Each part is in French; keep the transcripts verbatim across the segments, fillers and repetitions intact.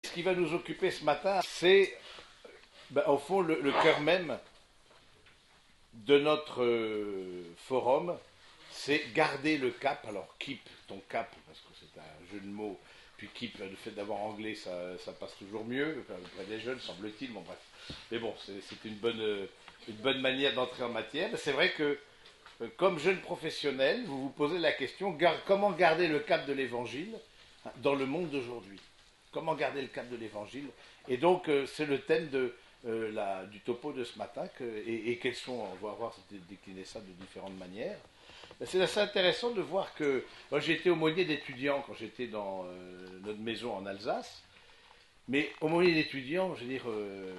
Ce qui va nous occuper ce matin, c'est ben, au fond le, le cœur même de notre euh, forum, c'est garder le cap. Alors keep ton cap, parce que c'est un jeu de mots, puis keep, le fait d'avoir anglais, ça, ça passe toujours mieux, auprès des jeunes, semble-t-il, bon bref. Mais bon, c'est, c'est une, bonne, euh, une bonne manière d'entrer en matière. C'est vrai que, euh, comme jeune professionnel, vous vous posez la question, gar- comment garder le cap de l'évangile hein, dans le monde d'aujourd'hui? Comment garder le cap de l'évangile? Et donc, euh, c'est le thème de, euh, la, du topo de ce matin, que, et, et quels sont, on va voir décliner ça de différentes manières. C'est assez intéressant de voir que, moi j'ai été aumônier d'étudiants quand j'étais dans euh, notre maison en Alsace, mais aumônier d'étudiants, je veux dire, euh,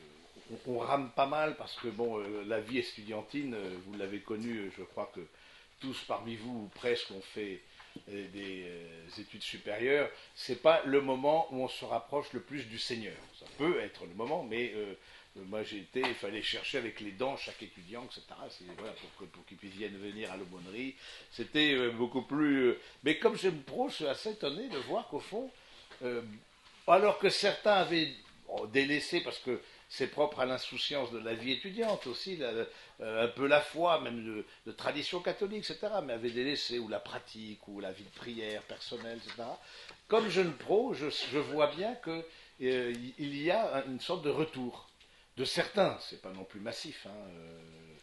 on, on rame pas mal parce que, bon, euh, la vie estudiantine, euh, vous l'avez connue, je crois que tous parmi vous, ou presque, ont fait euh, des euh, études supérieures, c'est pas le moment où on se rapproche le plus du Seigneur. Ça peut être le moment, mais euh, moi j'ai été, il fallait chercher avec les dents chaque étudiant, et cetera. C'est, voilà, pour, que, pour qu'ils puissent venir à l'aumônerie. C'était euh, beaucoup plus. Euh, mais comme je me pro, je suis assez étonné de voir qu'au fond, euh, alors que certains avaient bon, délaissé, parce que c'est propre à l'insouciance de la vie étudiante aussi, la, euh, un peu la foi, même de, de tradition catholique, et cetera, mais avaient délaissé, ou la pratique, ou la vie de prière personnelle, et cetera. Comme jeune pro, je, je vois bien qu'il euh, y a une sorte de retour de certains, c'est pas non plus massif, hein, euh,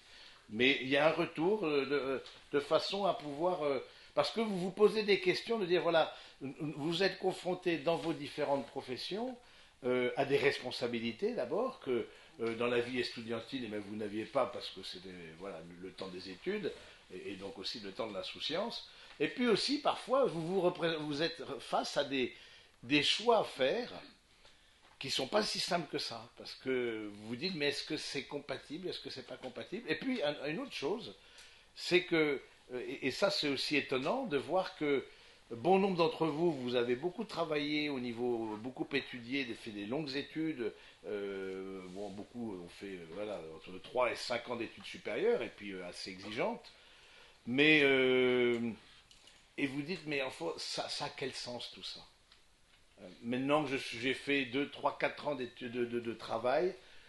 mais il y a un retour euh, de, de façon à pouvoir, euh, parce que vous vous posez des questions, de dire voilà, vous êtes confronté dans vos différentes professions euh, à des responsabilités d'abord que euh, dans la vie estudiantine, eh bien, vous n'aviez pas parce que c'était voilà, le temps des études et, et donc aussi le temps de l'insouciance. Et puis aussi parfois vous, vous, repré- vous êtes face à des, des choix à faire qui ne sont pas si simples que ça, parce que vous vous dites, mais est-ce que c'est compatible, est-ce que c'est pas compatible? Et puis, un, une autre chose, c'est que, et, et ça c'est aussi étonnant, de voir que bon nombre d'entre vous, vous avez beaucoup travaillé au niveau, beaucoup étudié, fait des longues études, euh, bon, beaucoup ont fait, euh, voilà, entre trois et cinq ans d'études supérieures, et puis euh, assez exigeantes, mais, euh, et vous dites, mais enfin, ça, ça a quel sens tout ça? Maintenant que je- j'ai fait deux, trois, quatre ans d'études- de, de- de travail,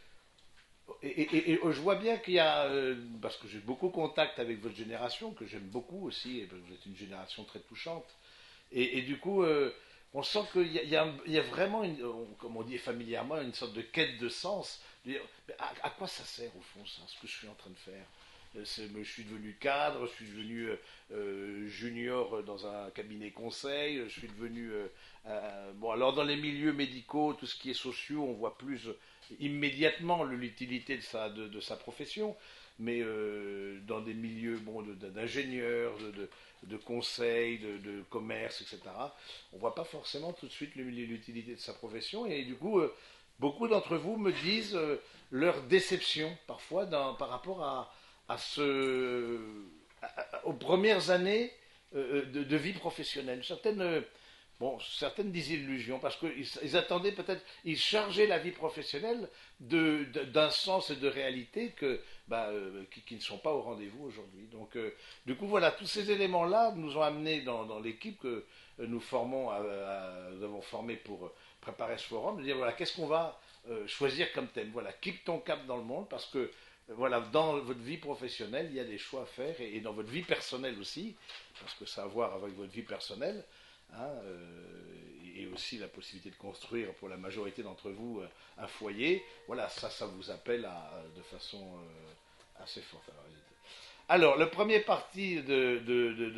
et, et- et je vois bien qu'il y a, euh, parce que j'ai beaucoup de contact avec votre génération, que j'aime beaucoup aussi, et vous êtes une génération très touchante, et, et du coup, euh, on sent qu'il y a, il y a un- il y a vraiment, une, on- comme on dit familièrement, une sorte de quête de sens. De dire, mais à, à quoi ça sert au fond ça, ce que je suis en train de faire? Euh, c'est- Je suis devenu cadre, je suis devenu euh, euh, junior dans un cabinet conseil, je suis devenu... euh, euh, bon, alors dans les milieux médicaux, tout ce qui est sociaux, on voit plus euh, immédiatement l'utilité de sa, de, de sa profession, mais euh, dans des milieux bon, de- d'ingénieurs, de, de, de conseil, de, de commerce, et cetera, on ne voit pas forcément tout de suite l'utilité de sa profession, et du coup, euh, beaucoup d'entre vous me disent euh, leur déception parfois dans, par rapport à, à ce, à- à- aux premières années euh, de, de vie professionnelle. Certaines, euh, bon, certaines désillusions, parce qu'ils ils attendaient peut-être, ils chargeaient la vie professionnelle de, de- d'un sens et de réalité que, bah, euh, qui, qui ne sont pas au rendez-vous aujourd'hui. Donc, euh, du coup, voilà, tous ces éléments-là nous ont amenés dans, dans l'équipe que euh, nous formons, à- à- nous avons formé pour préparer ce forum, de dire voilà, qu'est-ce qu'on va euh, choisir comme thème? Voilà, keep ton cap dans le monde, parce que voilà, dans votre vie professionnelle, il y a des choix à faire, et, et dans votre vie personnelle aussi, parce que ça a à voir avec votre vie personnelle, hein, euh, et aussi la possibilité de construire pour la majorité d'entre vous euh, un foyer. Voilà, ça, ça vous appelle à, de façon euh, assez forte. Alors, alors, le premier parti de, de, de,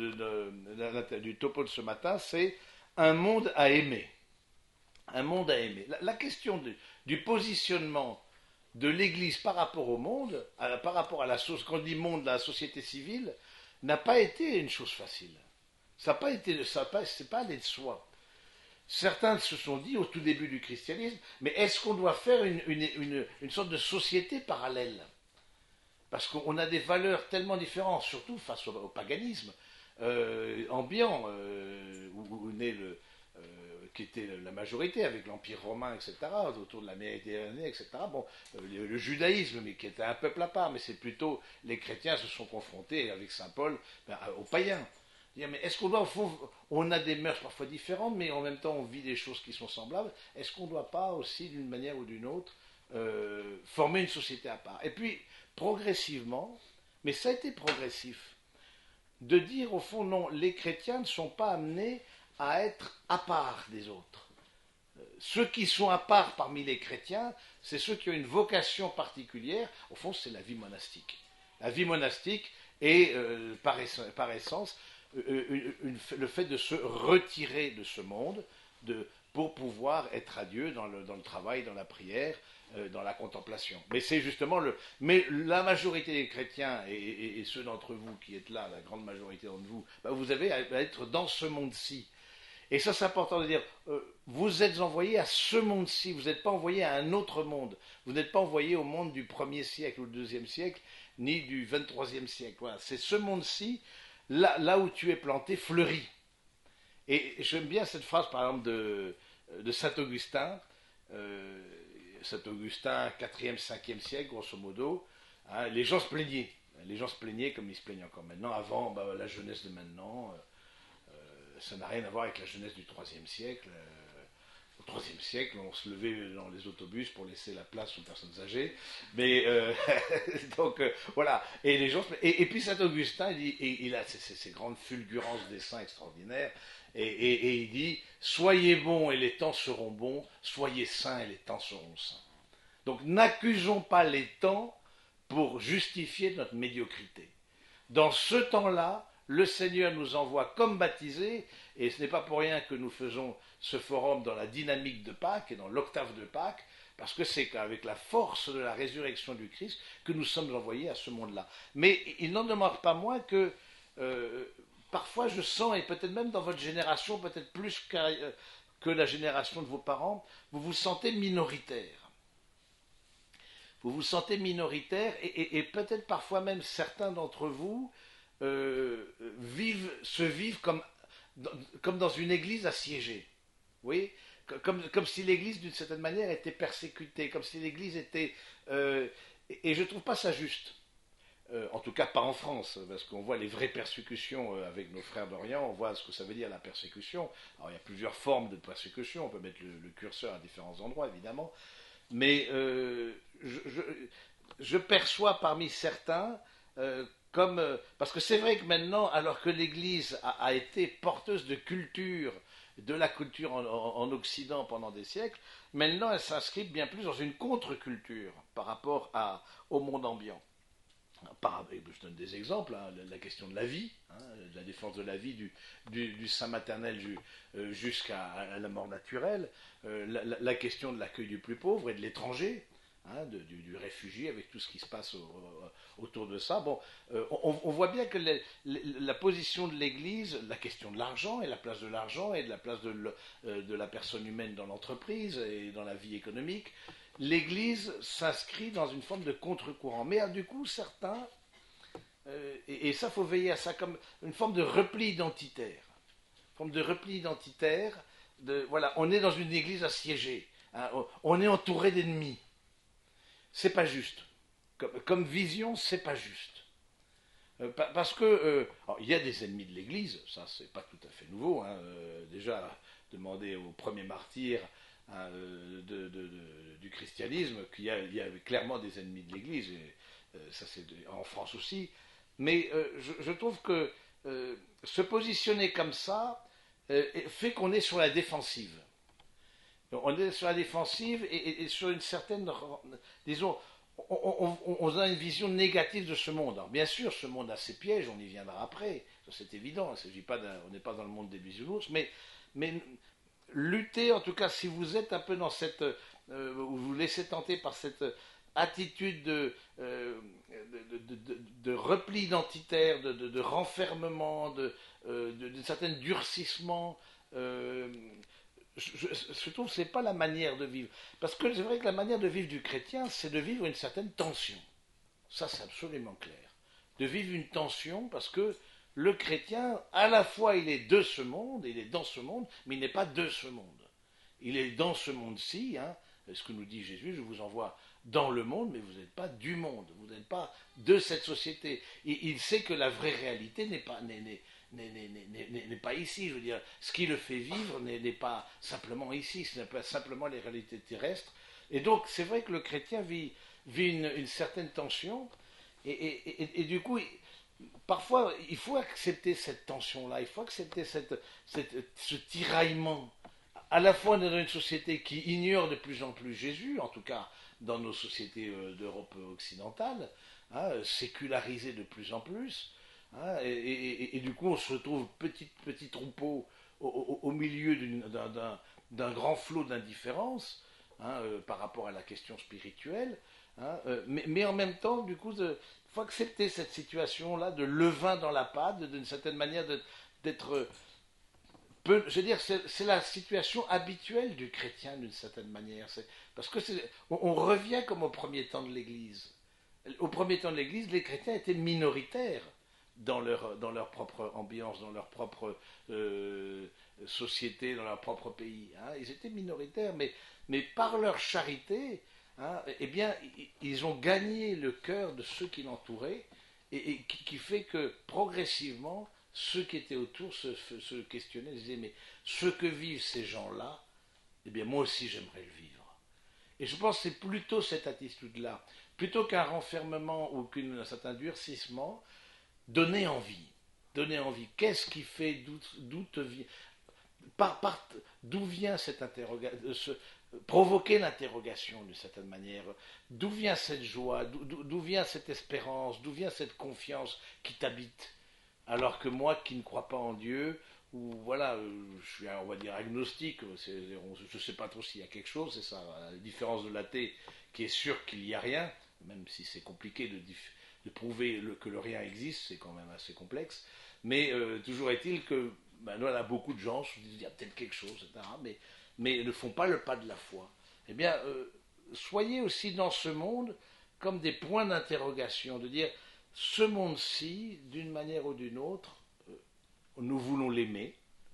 de, du topo de ce matin, c'est un monde à aimer. Un monde à aimer. La, la question du, du positionnement de l'Église par rapport au monde, à, par rapport à la société, quand on dit monde, la société civile, n'a pas été une chose facile. Ça n'a pas été, ça pas, c'est pas allé de soi. Certains se sont dit au tout début du christianisme, mais est-ce qu'on doit faire une, une, une, une sorte de société parallèle? Parce qu'on a des valeurs tellement différentes, surtout face au, au paganisme euh, ambiant, euh, où, où naît le, euh, qui était la majorité avec l'Empire romain, et cetera, autour de la Méditerranée, et cetera. Bon, euh, le, le judaïsme, mais qui était un peuple à part, mais c'est plutôt les chrétiens se sont confrontés avec saint Paul ben, aux païens. Mais est-ce qu'on doit, au fond, on a des mœurs parfois différentes, mais en même temps on vit des choses qui sont semblables. Est-ce qu'on ne doit pas aussi, d'une manière ou d'une autre, euh, former une société à part? Et puis, progressivement, mais ça a été progressif, de dire au fond, non, les chrétiens ne sont pas amenés à être à part des autres. Ceux qui sont à part parmi les chrétiens, c'est ceux qui ont une vocation particulière. Au fond, c'est la vie monastique. La vie monastique est, euh, par, essence, par essence, euh, une, une, le fait de se retirer de ce monde de, pour pouvoir être à Dieu dans le, dans le travail, dans la prière, euh, dans la contemplation. Mais c'est justement le... Mais la majorité des chrétiens, et, et, et ceux d'entre vous qui êtes là, la grande majorité d'entre vous, ben vous avez à être dans ce monde-ci. Et ça, c'est important de dire, euh, vous êtes envoyés à ce monde-ci, vous n'êtes pas envoyés à un autre monde. Vous n'êtes pas envoyés au monde du premier siècle ou du deuxième siècle, ni du vingt-troisième siècle. Voilà. C'est ce monde-ci, là, là où tu es planté, fleurit. Et j'aime bien cette phrase, par exemple, de, de saint Augustin, euh, saint Augustin, quatrième, cinquième siècle, grosso modo, hein, les gens se plaignaient. Les gens se plaignaient comme ils se plaignent encore maintenant. Avant, bah, la jeunesse de maintenant... Euh, ça n'a rien à voir avec la jeunesse du troisième siècle. Au troisième siècle, on se levait dans les autobus pour laisser la place aux personnes âgées. Mais euh, donc euh, voilà. Et les gens. Et, et puis saint Augustin, il, dit, et, il a ces, ces grandes fulgurances des saints extraordinaires. Et, et, et il dit soyez bons et les temps seront bons. Soyez saints et les temps seront saints. Donc n'accusons pas les temps pour justifier notre médiocrité. Dans ce temps-là, le Seigneur nous envoie comme baptisés, et ce n'est pas pour rien que nous faisons ce forum dans la dynamique de Pâques et dans l'octave de Pâques, parce que c'est qu'avec la force de la résurrection du Christ que nous sommes envoyés à ce monde-là. Mais il n'en demeure pas moins que euh, parfois je sens, et peut-être même dans votre génération, peut-être plus que, que la génération de vos parents, vous vous sentez minoritaire. Vous vous sentez minoritaire, et, et, et peut-être parfois même certains d'entre vous Euh, vivent, se vivent comme, comme dans une église assiégée. Oui, comme, comme si l'église, d'une certaine manière, était persécutée, comme si l'église était... Euh, et, et je ne trouve pas ça juste. Euh, en tout cas, pas en France, parce qu'on voit les vraies persécutions euh, avec nos frères d'Orient, on voit ce que ça veut dire la persécution. Alors, il y a plusieurs formes de persécution, on peut mettre le, le curseur à différents endroits, évidemment. Mais euh, je, je, je perçois parmi certains... Euh, Comme, euh, parce que c'est vrai que maintenant, alors que l'Église a, a été porteuse de culture, de la culture en, en, en Occident pendant des siècles, maintenant elle s'inscrit bien plus dans une contre-culture par rapport à, au monde ambiant. Par, je donne des exemples, hein, la, la question de la vie, hein, la défense de la vie du, du, du sein maternel ju, euh, jusqu'à la mort naturelle, euh, la, la, la question de l'accueil du plus pauvre et de l'étranger. Hein, de, du, du réfugié, avec tout ce qui se passe au, au, autour de ça. Bon, euh, on, on voit bien que les, les, la position de l'Église, la question de l'argent et la place de l'argent et de la place de, le, euh, de la personne humaine dans l'entreprise et dans la vie économique, l'Église s'inscrit dans une forme de contre-courant. Mais ah, du coup, certains, euh, et, et ça, il faut veiller à ça comme une forme de repli identitaire. Une forme de repli identitaire. De, voilà, on est dans une Église assiégée. Hein, on, on est entouré d'ennemis. C'est pas juste. Comme, comme vision, c'est pas juste. Euh, parce que euh, il y a des ennemis de l'Église, ça c'est pas tout à fait nouveau. Hein, euh, déjà, demander aux premiers martyrs hein, de, de, de, du christianisme qu'il y, a, il y a clairement des ennemis de l'Église, et euh, ça c'est de, en France aussi. Mais euh, je, je trouve que euh, se positionner comme ça euh, fait qu'on est sur la défensive. On est sur la défensive et, et, et sur une certaine, disons, on, on, on a une vision négative de ce monde. Alors bien sûr, ce monde a ses pièges, on y viendra après, ça c'est évident, il s'agit pas on n'est pas dans le monde des bisounours, mais, mais lutter, en tout cas, si vous êtes un peu dans cette, euh, vous vous laissez tenter par cette attitude de, euh, de, de, de, de repli identitaire, de, de, de renfermement, de, euh, de, de certain durcissement, euh, Je, je, je trouve que ce n'est pas la manière de vivre. Parce que c'est vrai que la manière de vivre du chrétien, c'est de vivre une certaine tension. Ça, c'est absolument clair. De vivre une tension parce que le chrétien, à la fois, il est de ce monde, il est dans ce monde, mais il n'est pas de ce monde. Il est dans ce monde-ci, hein, ce que nous dit Jésus, je vous envoie dans le monde, mais vous n'êtes pas du monde, vous n'êtes pas de cette société. Et il sait que la vraie réalité n'est pas... N'est, n'est, n'est, n'est, n'est, n'est pas ici. Je veux dire, ce qui le fait vivre n'est, n'est pas simplement ici, ce n'est pas simplement les réalités terrestres. Et donc, c'est vrai que le chrétien vit, vit une, une certaine tension, et, et, et, et du coup, parfois, il faut accepter cette tension-là, il faut accepter cette, cette, ce tiraillement, à la fois dans une société qui ignore de plus en plus Jésus, en tout cas dans nos sociétés d'Europe occidentale, hein, sécularisées de plus en plus, hein, et, et, et, du coup on se retrouve petit, petit troupeau au, au, au milieu d'un, d'un, d'un grand flot d'indifférence, hein, euh, par rapport à la question spirituelle, hein, euh, mais, mais en même temps, du coup, il faut accepter cette situation-là de levain dans la pâte, d'une certaine manière de, d'être... Peu, je veux dire, c'est, c'est la situation habituelle du chrétien d'une certaine manière. C'est, parce que c'est, on, on revient comme au premier temps de l'Église. Au premier temps de l'Église, les chrétiens étaient minoritaires dans leur, dans leur propre ambiance, dans leur propre euh, société, dans leur propre pays. Hein. Ils étaient minoritaires, mais, mais par leur charité, hein, eh bien, ils ont gagné le cœur de ceux qui l'entouraient, et, et qui, qui fait que progressivement, ceux qui étaient autour se, se questionnaient, se disaient, mais ce que vivent ces gens-là, eh bien moi aussi j'aimerais le vivre. Et je pense que c'est plutôt cette attitude-là, plutôt qu'un renfermement ou qu'un certain durcissement, donner envie. Donner envie. Qu'est-ce qui fait, d'où, d'où te vient, par, par, d'où vient cette interrogation, provoquer l'interrogation d'une certaine manière, d'où vient cette joie, d'où, d'où vient cette espérance, d'où vient cette confiance qui t'habite. Alors que moi qui ne crois pas en Dieu, ou voilà, je suis, on va dire, agnostique, c'est, on, je ne sais pas trop s'il y a quelque chose, c'est ça, la différence de l'athée qui est sûr qu'il n'y a rien, même si c'est compliqué de, de prouver le, que le rien existe, c'est quand même assez complexe, mais euh, toujours est-il que, ben, voilà, beaucoup de gens se disent, il y a peut-être quelque chose, et cetera, mais, mais ne font pas le pas de la foi. Eh bien, euh, soyez aussi dans ce monde comme des points d'interrogation, de dire, ce monde-ci, d'une manière ou d'une autre, nous voulons l'aimer,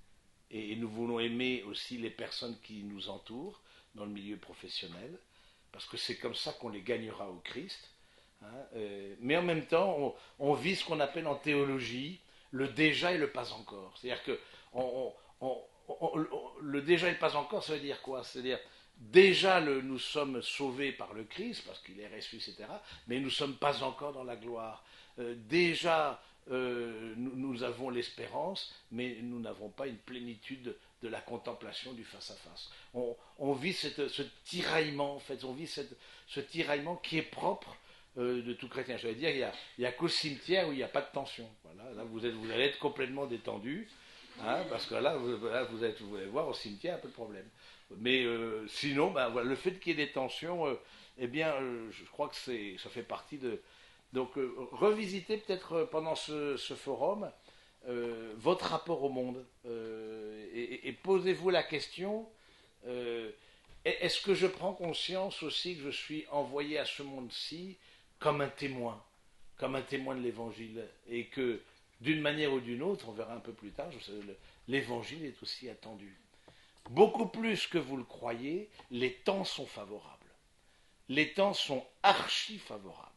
et nous voulons aimer aussi les personnes qui nous entourent dans le milieu professionnel, parce que c'est comme ça qu'on les gagnera au Christ. Hein, euh, mais en même temps, on, on vit ce qu'on appelle en théologie le déjà et le pas encore. C'est-à-dire que on, on, on, le déjà et le pas encore, ça veut dire quoi? C'est-à-dire, déjà le, nous sommes sauvés par le Christ, parce qu'il est ressuscité, et cetera, mais nous ne sommes pas encore dans la gloire. Euh, déjà, euh, nous, nous avons l'espérance, mais nous n'avons pas une plénitude de la contemplation du face-à-face. On, on vit cette, ce tiraillement, en fait, on vit cette, ce tiraillement qui est propre euh, de tout chrétien. Je vais dire, il n'y a, a qu'au cimetière où il n'y a pas de tension. Voilà, là, vous, êtes, vous allez être complètement détendu, hein, parce que là, vous, là vous, êtes, vous allez voir au cimetière un peu de problème. Mais euh, sinon, ben, voilà, le fait qu'il y ait des tensions, euh, eh bien, euh, je crois que c'est, ça fait partie de... Donc, euh, revisitez peut-être pendant ce, ce forum euh, votre rapport au monde euh, et, et posez-vous la question, euh, est-ce que je prends conscience aussi que je suis envoyé à ce monde-ci comme un témoin, comme un témoin de l'Évangile, et que d'une manière ou d'une autre, on verra un peu plus tard, je sais, l'Évangile est aussi attendu. Beaucoup plus que vous le croyez, les temps sont favorables. Les temps sont archi favorables.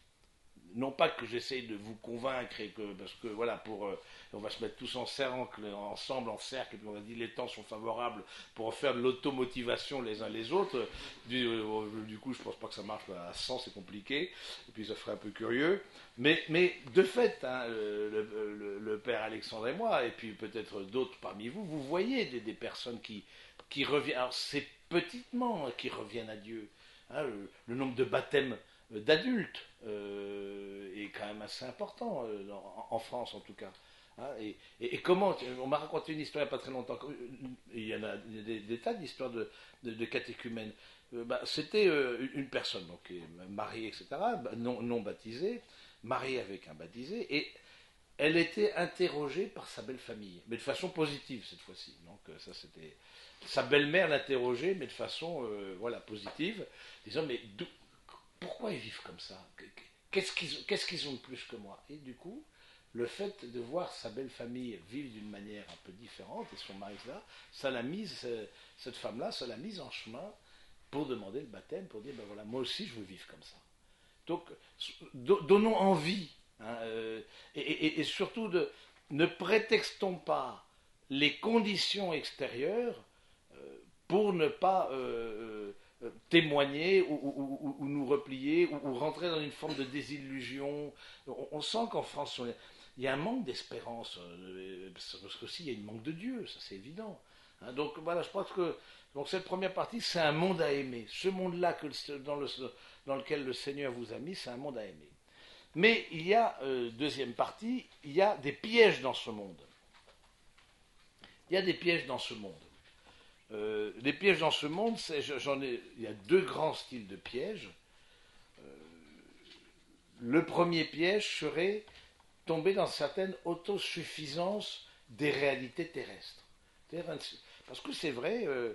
Non pas que j'essaye de vous convaincre, et que, parce que voilà, pour, euh, on va se mettre tous en cercle, ensemble en cercle, et puis on va dire les temps sont favorables pour faire de l'automotivation les uns les autres. Du, euh, du coup, je pense pas que ça marche à cent, c'est compliqué, et puis ça ferait un peu curieux. Mais, mais de fait, hein, le, le, le père Alexandre et moi, et puis peut-être d'autres parmi vous, vous voyez des, des personnes qui, qui reviennent. Alors c'est petitement qui reviennent à Dieu. Hein, le, le nombre de baptêmes d'adultes euh, est quand même assez important, euh, en, en France en tout cas. Hein, et, et, et comment, on m'a raconté une histoire il n'y a pas très longtemps, il y en a des, des tas d'histoires de, de, de catéchumènes. Euh, bah, c'était euh, une personne, donc mariée, et cetera, non, non baptisée, mariée avec un baptisé, et elle était interrogée par sa belle famille, mais de façon positive cette fois-ci. Donc ça c'était sa belle-mère l'interrogeait, mais de façon euh, voilà positive, disant mais d'où, pourquoi ils vivent comme ça? Qu'est-ce qu'ils, qu'est-ce qu'ils ont de plus que moi? Et du coup, le fait de voir sa belle famille vivre d'une manière un peu différente, et son mari là, ça l'a mise, cette femme-là, ça l'a mise en chemin pour demander le baptême, pour dire ben voilà, moi aussi je veux vivre comme ça. Donc, donnons envie, hein, euh, et, et, et surtout de, ne prétextons pas les conditions extérieures euh, pour ne pas euh, euh, témoigner ou, ou- ou- ou nous replier ou, ou rentrer dans une forme de désillusion. On, on sent qu'en France, on est- il y a un manque d'espérance, euh, parce qu'aussi il y a une manque de Dieu, ça c'est évident. Hein, donc voilà, je pense que donc cette première partie, c'est un monde à aimer. Ce monde-là que le- dans, le- dans lequel le Seigneur vous a mis, c'est un monde à aimer. Mais il y a, euh, deuxième partie, il y a des pièges dans ce monde. Il y a des pièges dans ce monde. Euh, les pièges dans ce monde, c'est, j'en ai, il y a deux grands styles de pièges. Le premier piège serait tomber dans certaines autosuffisances des réalités terrestres. Parce que c'est vrai, euh,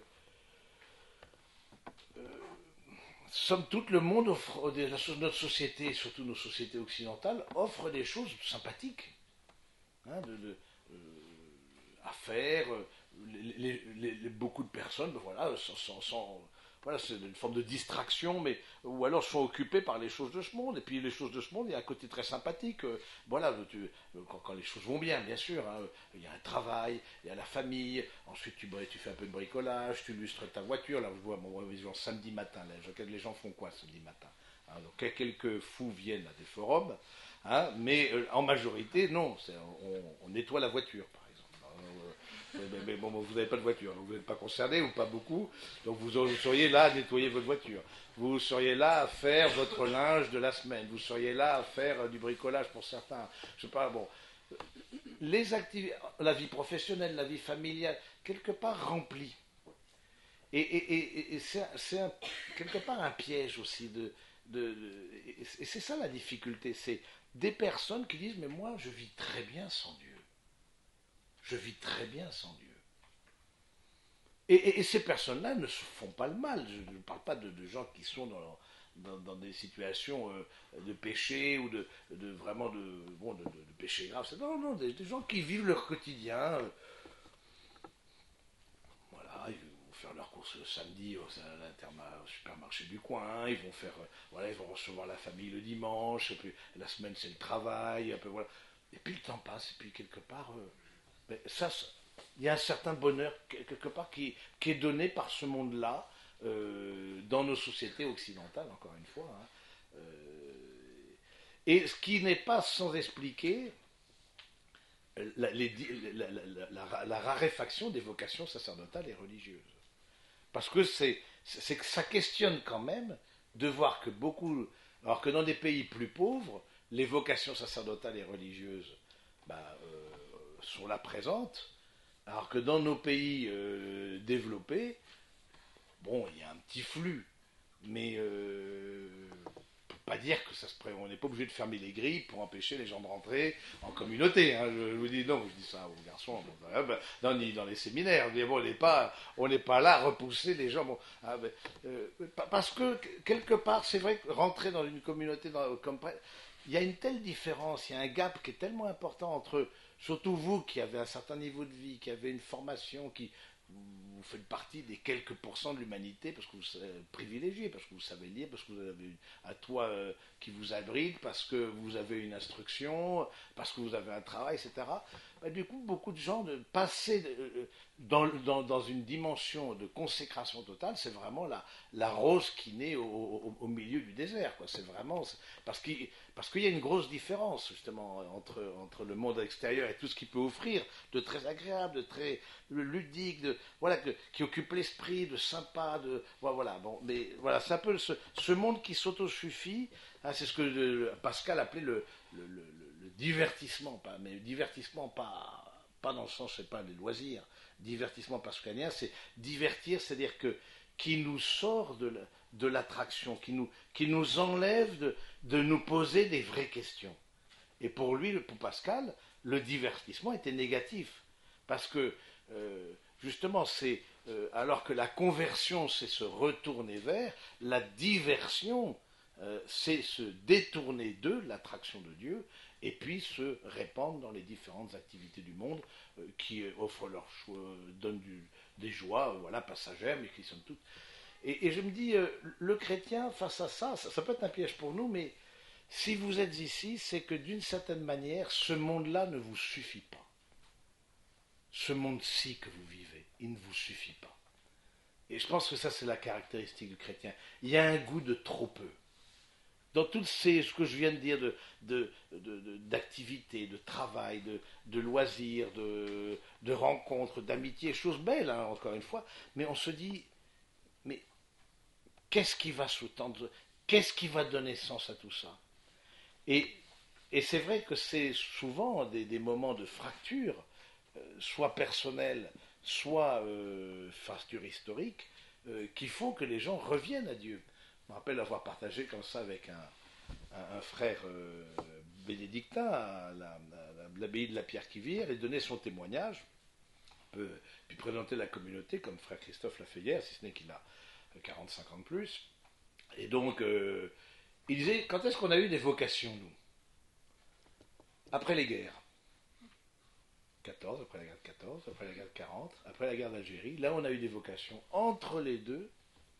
somme toute, le monde offre, notre société, surtout nos sociétés occidentales, offre des choses sympathiques. Hein, de, de, euh, à faire. Les, les, les, beaucoup de personnes, ben voilà, sans, sans, sans, voilà, c'est une forme de distraction, mais ou alors sont occupés par les choses de ce monde. Et puis les choses de ce monde, il y a un côté très sympathique. Euh, voilà, tu, quand, quand les choses vont bien, bien sûr. Hein, il y a un travail, il y a la famille. Ensuite, tu, tu fais un peu de bricolage, tu lustres ta voiture. Là, je vois mon révision samedi matin. Là, les gens font quoi samedi matin? Hein, donc quelques fous viennent à des forums, hein, mais euh, en majorité, non. On, on nettoie la voiture, par exemple. Mais, mais bon, vous n'avez pas de voiture, donc vous n'êtes pas concerné ou pas beaucoup, donc vous, vous seriez là à nettoyer votre voiture. Vous seriez là à faire votre linge de la semaine. Vous seriez là à faire euh, du bricolage pour certains. Je sais pas, bon. Les activités, la vie professionnelle, la vie familiale, quelque part remplie. Et, et, et, et c'est, c'est un, quelque part un piège aussi. De, de, de et c'est ça la difficulté. C'est des personnes qui disent, mais moi, je vis très bien sans Dieu. Je vis très bien sans Dieu. Et, et, et ces personnes-là ne se font pas le mal. Je ne parle pas de, de gens qui sont dans, dans, dans des situations euh, de péché ou de, de vraiment de, bon, de, de, de péché grave. Non, non, des, des gens qui vivent leur quotidien. Euh, voilà, ils vont faire leurs courses le samedi au, au supermarché du coin. Ils vont faire, euh, voilà, ils vont recevoir la famille le dimanche. Et puis la semaine c'est le travail. Un peu, voilà. Et puis le temps passe. Et puis quelque part, euh, ben, ça, ça il y a un certain bonheur quelque part qui, qui est donné par ce monde-là euh, dans nos sociétés occidentales, encore une fois. Hein. Euh, et ce qui n'est pas sans expliquer la, les, la, la, la, la, raréfaction des vocations sacerdotales et religieuses. Parce que c'est, c'est que ça questionne quand même de voir que beaucoup, alors que dans des pays plus pauvres, les vocations sacerdotales et religieuses bah, euh, sont là présentes. Alors que dans nos pays euh, développés, bon, il y a un petit flux, mais euh, on ne peut pas dire que ça se pré... On n'est pas obligé de fermer les grilles pour empêcher les gens de rentrer en communauté. Hein. Je, je vous dis non, je dis ça aux garçons, bon, ben, dans, dans les séminaires. Dis, bon, on n'est pas, on n'est pas là à repousser les gens. Bon, ah, ben, euh, parce que quelque part, c'est vrai que rentrer dans une communauté dans, comme il y a une telle différence, il y a un gap qui est tellement important entre surtout vous qui avez un certain niveau de vie, qui avez une formation, qui vous faites partie des quelques pourcents de l'humanité parce que vous êtes privilégié, parce que vous savez lire, parce que vous avez un toit euh, qui vous abrite, parce que vous avez une instruction, parce que vous avez un travail, et cetera. Bah, du coup, beaucoup de gens de passer de, dans, dans, dans une dimension de consécration totale, c'est vraiment la, la rose qui naît au, au, au milieu du désert. Quoi. C'est vraiment c'est, parce qu'il parce qu'il y a une grosse différence justement entre, entre le monde extérieur et tout ce qu'il peut offrir de très agréable, de très ludique, de voilà que, qui occupe l'esprit, de sympa, de voilà. Bon, mais voilà, c'est un peu ce, ce monde qui s'autosuffit. Hein, c'est ce que le, Pascal appelait le, le, le, le divertissement, pas, mais divertissement pas pas dans le sens c'est pas des loisirs. Divertissement pascalien, c'est divertir, c'est-à-dire que qui nous sort de la, de l'attraction, qui nous, qui nous enlève de, de nous poser des vraies questions. Et pour lui, pour Pascal, le divertissement était négatif. Parce que, euh, justement, c'est, euh, alors que la conversion, c'est se retourner vers, la diversion, euh, c'est se détourner de l'attraction de Dieu, et puis se répandre dans les différentes activités du monde euh, qui offrent leur choix, donnent du, des joies, voilà, passagères, mais qui sont toutes. Et, et je me dis, euh, le chrétien, face à ça, ça, ça peut être un piège pour nous, mais Si vous êtes ici, c'est que d'une certaine manière, ce monde-là ne vous suffit pas. Ce monde-ci que vous vivez, il ne vous suffit pas. Et je pense que ça, c'est la caractéristique du chrétien. Il y a un goût de trop peu. Dans toutes ces, ce que je viens de dire, de, de, de, de, d'activités, de travail, de, de loisirs, de, de rencontres, d'amitié, choses belles, hein, encore une fois, mais on se dit, mais qu'est-ce qui va sous-tendre, qu'est-ce qui va donner sens à tout ça? Et, et c'est vrai que c'est souvent des, des moments de fracture, euh, soit personnelle, soit euh, fracture historique, euh, qui font que les gens reviennent à Dieu. Je me rappelle avoir partagé comme ça avec un, un, un frère euh, bénédictin à la- à l'abbaye de la Pierre-Quivire et donner son témoignage, peut, puis présenter la communauté comme frère Christophe l'a fait hier, si ce n'est qu'il a quarante-cinq ans de plus. Et donc, euh, il disait, quand est-ce qu'on a eu des vocations, nous? Après les guerres. quatorze, après la guerre de quatorze, après la guerre de quarante, après la guerre d'Algérie. Là, on a eu des vocations. Entre les deux,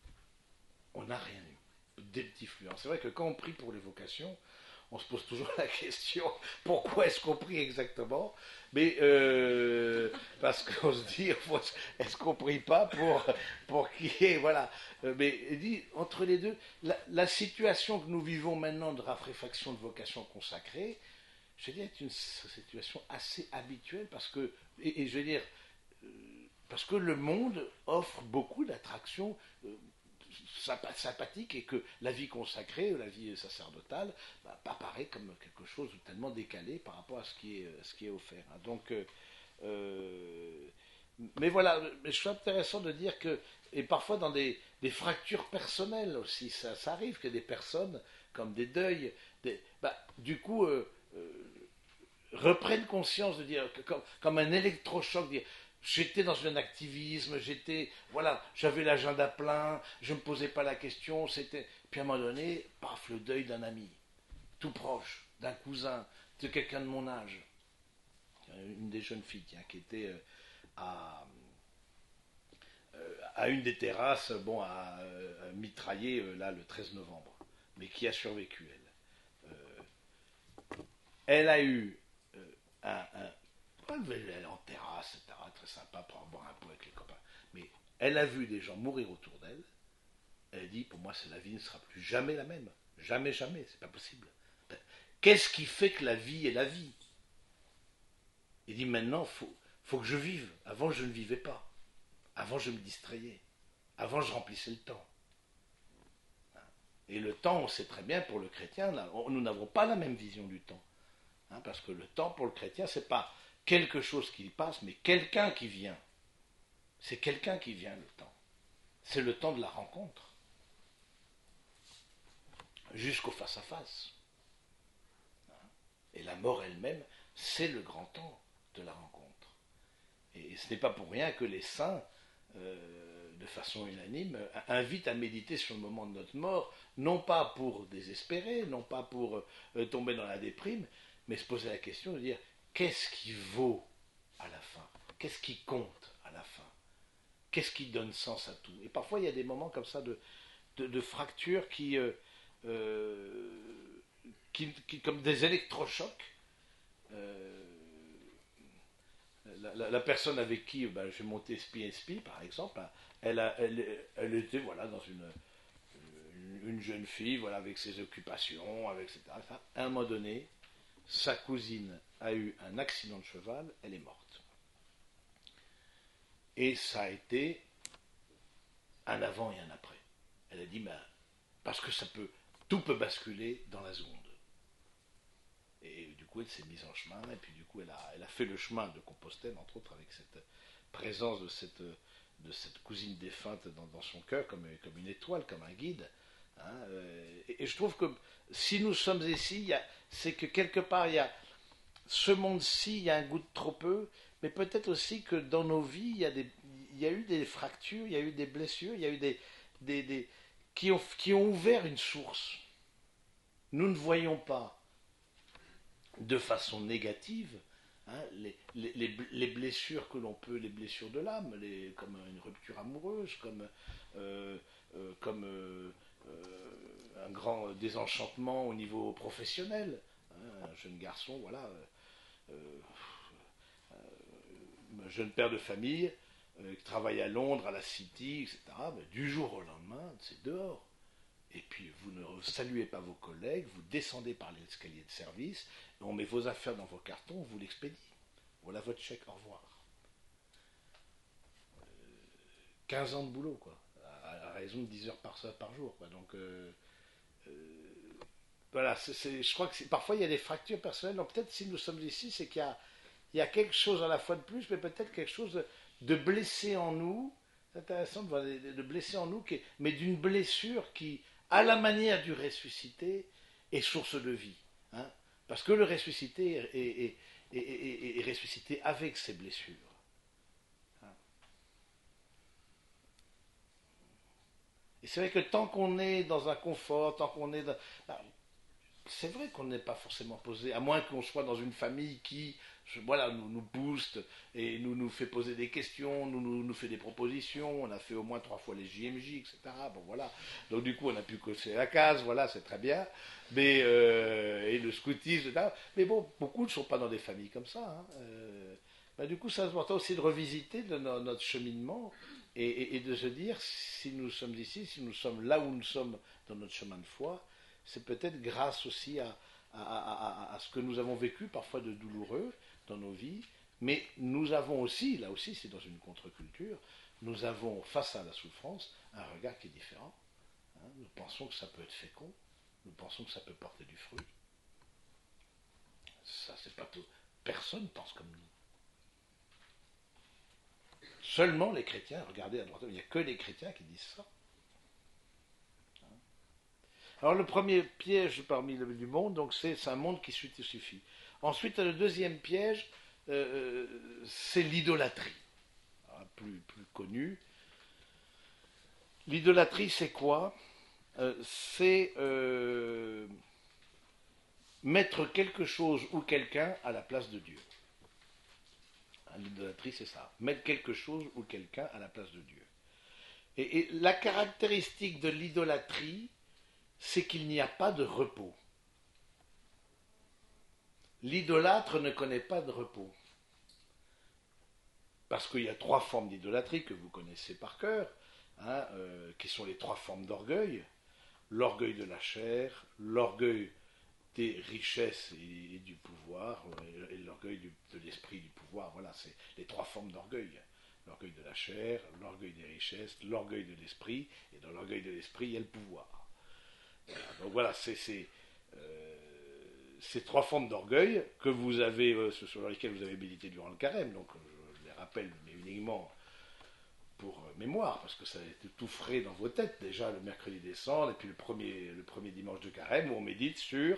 on n'a rien eu. Des petits flux. C'est vrai que quand on prie pour les vocations, on se pose toujours la question pourquoi est-ce qu'on prie exactement? Mais euh, parce qu'on se dit est-ce qu'on prie pas pour pour qu'il y ait voilà. Mais il dit entre les deux, la, la situation que nous vivons maintenant de raréfaction de vocations consacrées, je veux dire, est une situation assez habituelle parce que et, et je veux dire euh, parce que le monde offre beaucoup d'attractions euh, sympathique et que la vie consacrée, la vie sacerdotale, bah, apparaît comme quelque chose de tellement décalé par rapport à ce qui est, ce qui est offert. Hein. Donc, euh, euh, mais voilà, je trouve intéressant de dire que, et parfois dans des, des fractures personnelles aussi, ça, ça arrive que des personnes, comme des deuils, des, bah, du coup, euh, euh, reprennent conscience de dire, que, comme, comme un électrochoc, dire j'étais dans un activisme, j'étais, voilà, j'avais l'agenda plein, je ne me posais pas la question, c'était, puis à un moment donné, paf, le deuil d'un ami, tout proche, d'un cousin, de quelqu'un de mon âge, une des jeunes filles, tiens, qui était euh, à, euh, à une des terrasses, bon, à, euh, mitrailler, euh, là, le treize novembre, mais qui a survécu, elle. Euh, elle a eu euh, un, un elle est en terrasse, et cetera, très sympa pour boire un pot avec les copains. Mais elle a vu des gens mourir autour d'elle. Elle dit, pour moi, la vie ne sera plus jamais la même. Jamais, jamais, c'est pas possible. Qu'est-ce qui fait que la vie est la vie? Il dit, maintenant, il faut, faut que je vive. Avant, je ne vivais pas. Avant, je me distrayais. Avant, je remplissais le temps. Et le temps, on sait très bien, pour le chrétien, nous n'avons pas la même vision du temps. Hein, parce que le temps, pour le chrétien, c'est pas quelque chose qui passe, mais quelqu'un qui vient. C'est quelqu'un qui vient, le temps. C'est le temps de la rencontre. Jusqu'au face-à-face. Et la mort elle-même, c'est le grand temps de la rencontre. Et ce n'est pas pour rien que les saints, euh, de façon unanime, invitent à méditer sur le moment de notre mort, non pas pour désespérer, non pas pour euh, tomber dans la déprime, mais se poser la question de dire qu'est-ce qui vaut à la fin? Qu'est-ce qui compte à la fin? Qu'est-ce qui donne sens à tout? Et parfois il y a des moments comme ça de, de, de fracture qui, euh, euh, qui, qui, comme des électrochocs. Euh, la, la, la, personne avec qui ben, j'ai monté S P S P, par exemple, elle, a, elle, elle était voilà, dans une, une, une jeune fille voilà, avec ses occupations, avec, et cetera. À un moment donné, sa cousine a eu un accident de cheval, elle est morte. Et ça a été un avant et un après. Elle a dit, ben, parce que ça peut, tout peut basculer dans la seconde. Et du coup, elle s'est mise en chemin, et puis du coup, elle a, elle a fait le chemin de Compostelle, entre autres, avec cette présence de cette, de cette cousine défunte dans, dans son cœur, comme, comme une étoile, comme un guide. Hein, et, et je trouve que si nous sommes ici, c'est que quelque part, il y a ce monde-ci, il y a un goût de trop peu, mais peut-être aussi que dans nos vies, il y a, des, il y a eu des fractures, il y a eu des blessures, il y a eu des, des, des qui, ont, qui ont ouvert une source. Nous ne voyons pas de façon négative hein, les, les, les, blessures que l'on peut, les blessures de l'âme, les, comme une rupture amoureuse, comme, euh, euh, comme euh, un grand désenchantement au niveau professionnel. Hein, un jeune garçon, voilà, euh, euh, un jeune père de famille euh, qui travaille à Londres, à la City, et cetera. Mais du jour au lendemain, c'est dehors. Et puis vous ne saluez pas vos collègues, vous descendez par l'escalier de service, on met vos affaires dans vos cartons, on vous l'expédie. Voilà votre chèque, au revoir. quinze ans de boulot, quoi, à raison de dix heures par, par jour, quoi. Donc, euh, euh, voilà, c'est, c'est, je crois que c'est, parfois il y a des fractures personnelles. Donc peut-être si nous sommes ici, c'est qu'il y a, il y a quelque chose à la fois de plus, mais peut-être quelque chose de, de blessé en nous. C'est intéressant de voir de, de blessé en nous, qui est, mais d'une blessure qui, à la manière du ressuscité, est source de vie. Hein, parce que le ressuscité est, est, est, est, est ressuscité avec ses blessures. Et c'est vrai que tant qu'on est dans un confort, tant qu'on est dans... C'est vrai qu'on n'est pas forcément posé, à moins qu'on soit dans une famille qui voilà, nous, nous booste et nous, nous fait poser des questions, nous, nous, nous fait des propositions. On a fait au moins trois fois les J M J, et cetera. Bon, voilà. Donc du coup, on a pu cocher la case, voilà, c'est très bien. Mais, euh, et le scoutisme, et cetera. Mais bon, beaucoup ne sont pas dans des familles comme ça. Hein. Euh, bah, du coup, c'est important aussi de revisiter de no, notre cheminement et, et, et de se dire, si nous sommes ici, si nous sommes là où nous sommes dans notre chemin de foi, c'est peut-être grâce aussi à, à, à, à, ce que nous avons vécu, parfois de douloureux dans nos vies, mais nous avons aussi, là aussi c'est dans une contre-culture, nous avons face à la souffrance un regard qui est différent. Hein, nous pensons que ça peut être fécond, nous pensons que ça peut porter du fruit. Ça c'est pas tout. Personne pense comme nous. Seulement les chrétiens, regardez à droite, il n'y a que les chrétiens qui disent ça. Alors le premier piège parmi le du monde, donc c'est, c'est un monde qui suffit. Ensuite, le deuxième piège, euh, c'est l'idolâtrie, alors, plus, plus connu. L'idolâtrie, c'est quoi euh, C'est euh, mettre quelque chose ou quelqu'un à la place de Dieu. Hein, l'idolâtrie, c'est ça. Mettre quelque chose ou quelqu'un à la place de Dieu. Et, et la caractéristique de l'idolâtrie, c'est qu'il n'y a pas de repos. L'idolâtre ne connaît pas de repos. Parce qu'il y a trois formes d'idolâtrie que vous connaissez par cœur, hein, euh, qui sont les trois formes d'orgueil. L'orgueil de la chair, l'orgueil des richesses et, et du pouvoir, et l'orgueil du, de l'esprit du pouvoir. Voilà, c'est les trois formes d'orgueil. L'orgueil de la chair, l'orgueil des richesses, l'orgueil de l'esprit, et dans l'orgueil de l'esprit, il y a le pouvoir. Voilà, donc voilà, c'est, c'est euh, ces trois formes d'orgueil que vous avez, euh, sur lesquelles vous avez médité durant le carême. Donc je les rappelle, mais uniquement pour euh, mémoire, parce que ça a été tout frais dans vos têtes déjà le mercredi des cendres, et puis le premier, le premier dimanche de carême où on médite sur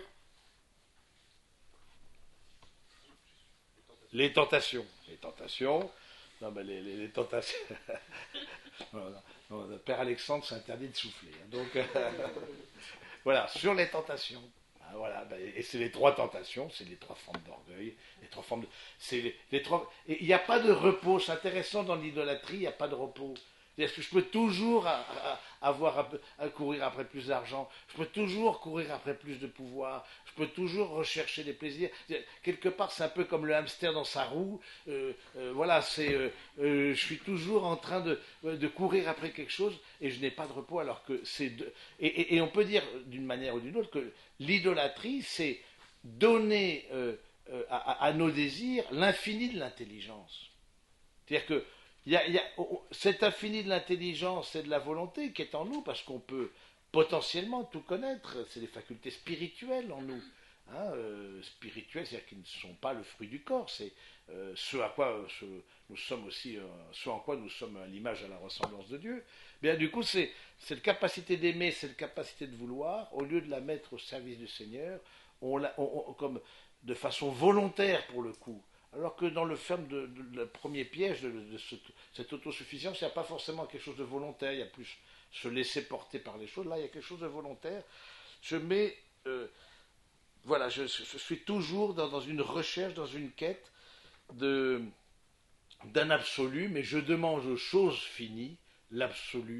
les tentations. Les tentations. Non, ben les, les, les tentations. Voilà. Non, le Père Alexandre s'interdit de souffler. Hein. Donc, euh, voilà, sur les tentations. Ah, voilà, ben, et c'est les trois tentations, c'est les trois formes d'orgueil, les trois formes de. C'est les, les trois. Et il n'y a pas de repos. C'est intéressant dans l'idolâtrie, il n'y a pas de repos. C'est-à-dire que je peux toujours à, à, avoir à, à courir après plus d'argent, je peux toujours courir après plus de pouvoir, je peux toujours rechercher des plaisirs. Quelque part, c'est un peu comme le hamster dans sa roue. Euh, euh, voilà, c'est, euh, euh, je suis toujours en train de, de courir après quelque chose et je n'ai pas de repos. Alors que c'est de, et, et, et on peut dire d'une manière ou d'une autre que l'idolâtrie, c'est donner euh, euh, à, à nos désirs l'infini de l'intelligence. C'est-à-dire que il y a, il y a, cet infini de l'intelligence et de la volonté qui est en nous, parce qu'on peut potentiellement tout connaître, c'est les facultés spirituelles en nous. Hein, euh, spirituelles, c'est-à-dire qui ne sont pas le fruit du corps, c'est euh, ce à quoi euh, ce, nous sommes aussi, euh, ce en quoi nous sommes à l'image et à la ressemblance de Dieu. Bien, du coup, c'est cette capacité d'aimer, cette capacité de vouloir, au lieu de la mettre au service du Seigneur, on la, on, on, comme de façon volontaire pour le coup. Alors que dans le ferme de, de, de, le premier piège de, de ce, cette autosuffisance, il n'y a pas forcément quelque chose de volontaire, il y a plus se laisser porter par les choses. Là, il y a quelque chose de volontaire. Je mets, euh, voilà, je, je, suis toujours dans, dans une recherche, dans une quête de, d'un absolu, mais je demande aux choses finies l'absolu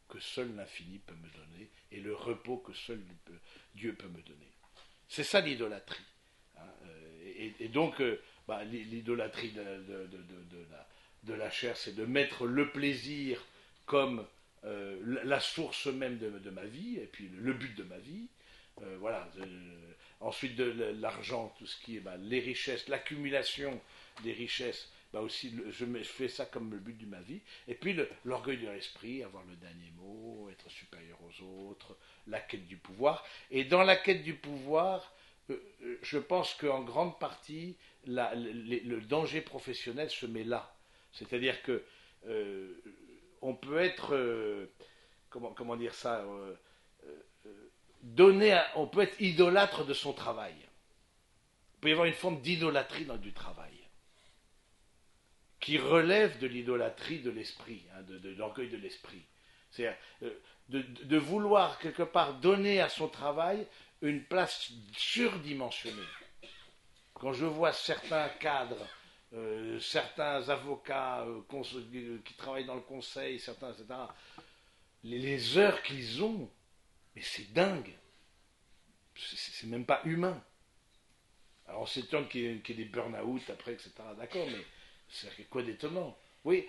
que seul l'infini peut me donner et le repos que seul Dieu peut me donner. C'est ça l'idolâtrie. Hein, et, et donc, euh, bah, l'idolâtrie de, de, de, de, la, de la chair, c'est de mettre le plaisir comme euh, la source même de, de ma vie, et puis le but de ma vie. Euh, voilà. Euh, ensuite, de l'argent, tout ce qui est bah, les richesses, l'accumulation des richesses. Bah aussi, je, je fais ça comme le but de ma vie. Et puis le, l'orgueil de l'esprit, avoir le dernier mot, être supérieur aux autres, la quête du pouvoir. Et dans la quête du pouvoir, euh, je pense qu'en grande partie, la, le, le danger professionnel se met là. C'est-à-dire que euh, on peut être, euh, comment, comment dire ça, euh, euh, donner, à, on peut être idolâtre de son travail. Il peut y avoir une forme d'idolâtrie dans du travail, qui relève de l'idolâtrie de l'esprit, hein, de, de, de l'orgueil de l'esprit. C'est-à-dire euh, de, de vouloir quelque part donner à son travail une place surdimensionnée. Quand je vois certains cadres, euh, certains avocats euh, cons- qui travaillent dans le conseil, certains, et cetera, les, les heures qu'ils ont, mais c'est dingue. C'est, c'est même pas humain. Alors on s'étonne qu'il y ait, qu'il y ait des burn-out après, et cetera. D'accord, mais c'est quoi d'étonnant? Oui,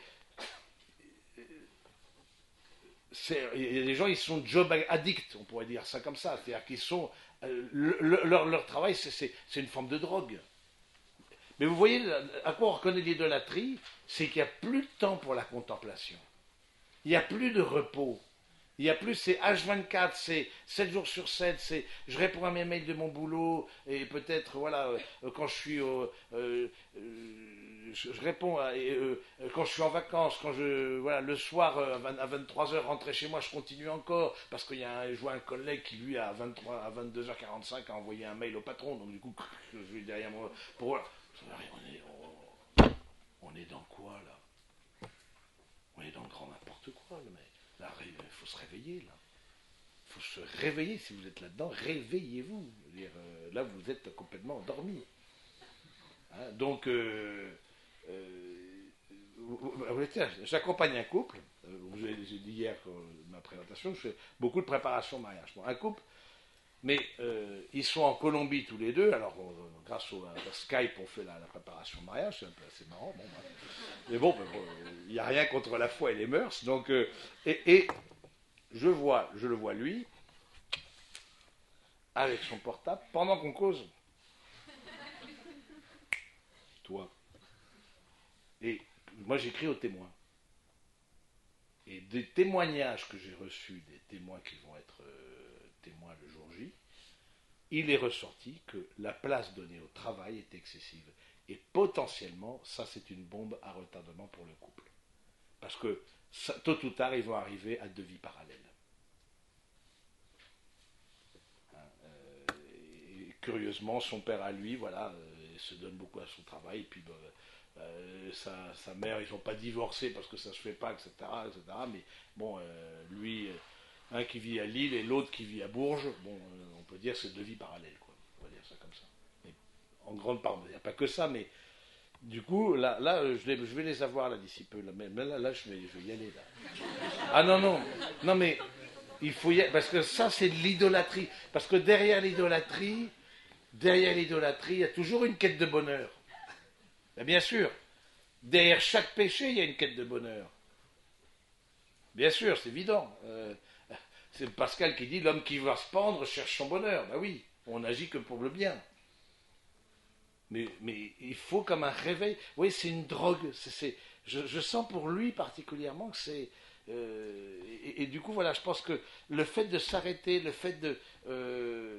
c'est, il y a des gens, ils sont job addicts, on pourrait dire ça comme ça. C'est-à-dire qu'ils sont. Euh, le, le, leur, leur travail, c'est, c'est, c'est une forme de drogue. Mais vous voyez, à quoi on reconnaît l'idolâtrie? C'est qu'il n'y a plus de temps pour la contemplation. Il n'y a plus de repos. Il n'y a plus, c'est H vingt-quatre, c'est sept jours sur sept, c'est je réponds à mes mails de mon boulot, et peut-être, voilà, euh, quand je suis au. Euh, euh, je, je réponds à, et, euh, quand je suis en vacances, quand je. Voilà, le soir, euh, à vingt-trois heures, rentrer chez moi, je continue encore, parce qu'il y a un, je vois un collègue qui, lui, à, vingt-trois, à vingt-deux heures quarante-cinq, a envoyé un mail au patron, donc du coup, je vais derrière moi. Pour, voilà. On est, on, on est dans quoi, là? On est dans le grand n'importe quoi, le mec. Là, il faut se réveiller, là. Il faut se réveiller, si vous êtes là-dedans, réveillez-vous. Je veux dire, euh, là, vous êtes complètement endormi. Hein, donc, euh, euh, j'accompagne un couple. Euh, vous avez dit hier, dans ma présentation, je fais beaucoup de préparation de mariage. Bon, un couple, mais euh, ils sont en Colombie tous les deux. Alors, on, grâce au à Skype, on fait la, la préparation de mariage. C'est un peu assez marrant. Bon, bah, mais bon, il n'y a rien contre la foi et les mœurs. Donc, euh, et, et je vois, je le vois lui, avec son portable, pendant qu'on cause. Toi. Et moi, j'écris aux témoins. Et des témoignages que j'ai reçus, des témoins qui vont être euh, témoins le jour J, il est ressorti que la place donnée au travail est excessive. Et potentiellement, ça, c'est une bombe à retardement pour le couple. Parce que, ça, tôt ou tard, ils vont arriver à deux vies parallèles. Hein, euh, et curieusement, son père à lui, voilà, euh, se donne beaucoup à son travail, et puis bah, euh, sa, sa mère, ils n'ont pas divorcé parce que ça ne se fait pas, et cetera, et cetera. Mais bon, euh, lui, un qui vit à Lille et l'autre qui vit à Bourges, bon, euh, on peut dire que c'est deux vies parallèles, quoi. On va dire ça comme ça. Mais en grande part, il n'y a pas que ça, mais du coup, là, là je, les, je vais les avoir là d'ici peu. Là, mais là, là je, vais, je vais y aller. Là. Ah non, non, non, mais il faut y aller, parce que ça, c'est de l'idolâtrie. Parce que derrière l'idolâtrie, derrière l'idolâtrie, il y a toujours une quête de bonheur. Mais bien sûr, derrière chaque péché, il y a une quête de bonheur. Bien sûr, c'est évident. Euh, c'est Pascal qui dit l'homme qui va se pendre cherche son bonheur. Ben oui, on n'agit que pour le bien. Mais, mais il faut comme un réveil. Oui, c'est une drogue. C'est, c'est, je, je sens pour lui particulièrement que c'est. Euh, et, et du coup, voilà, je pense que le fait de s'arrêter, le fait de. Euh,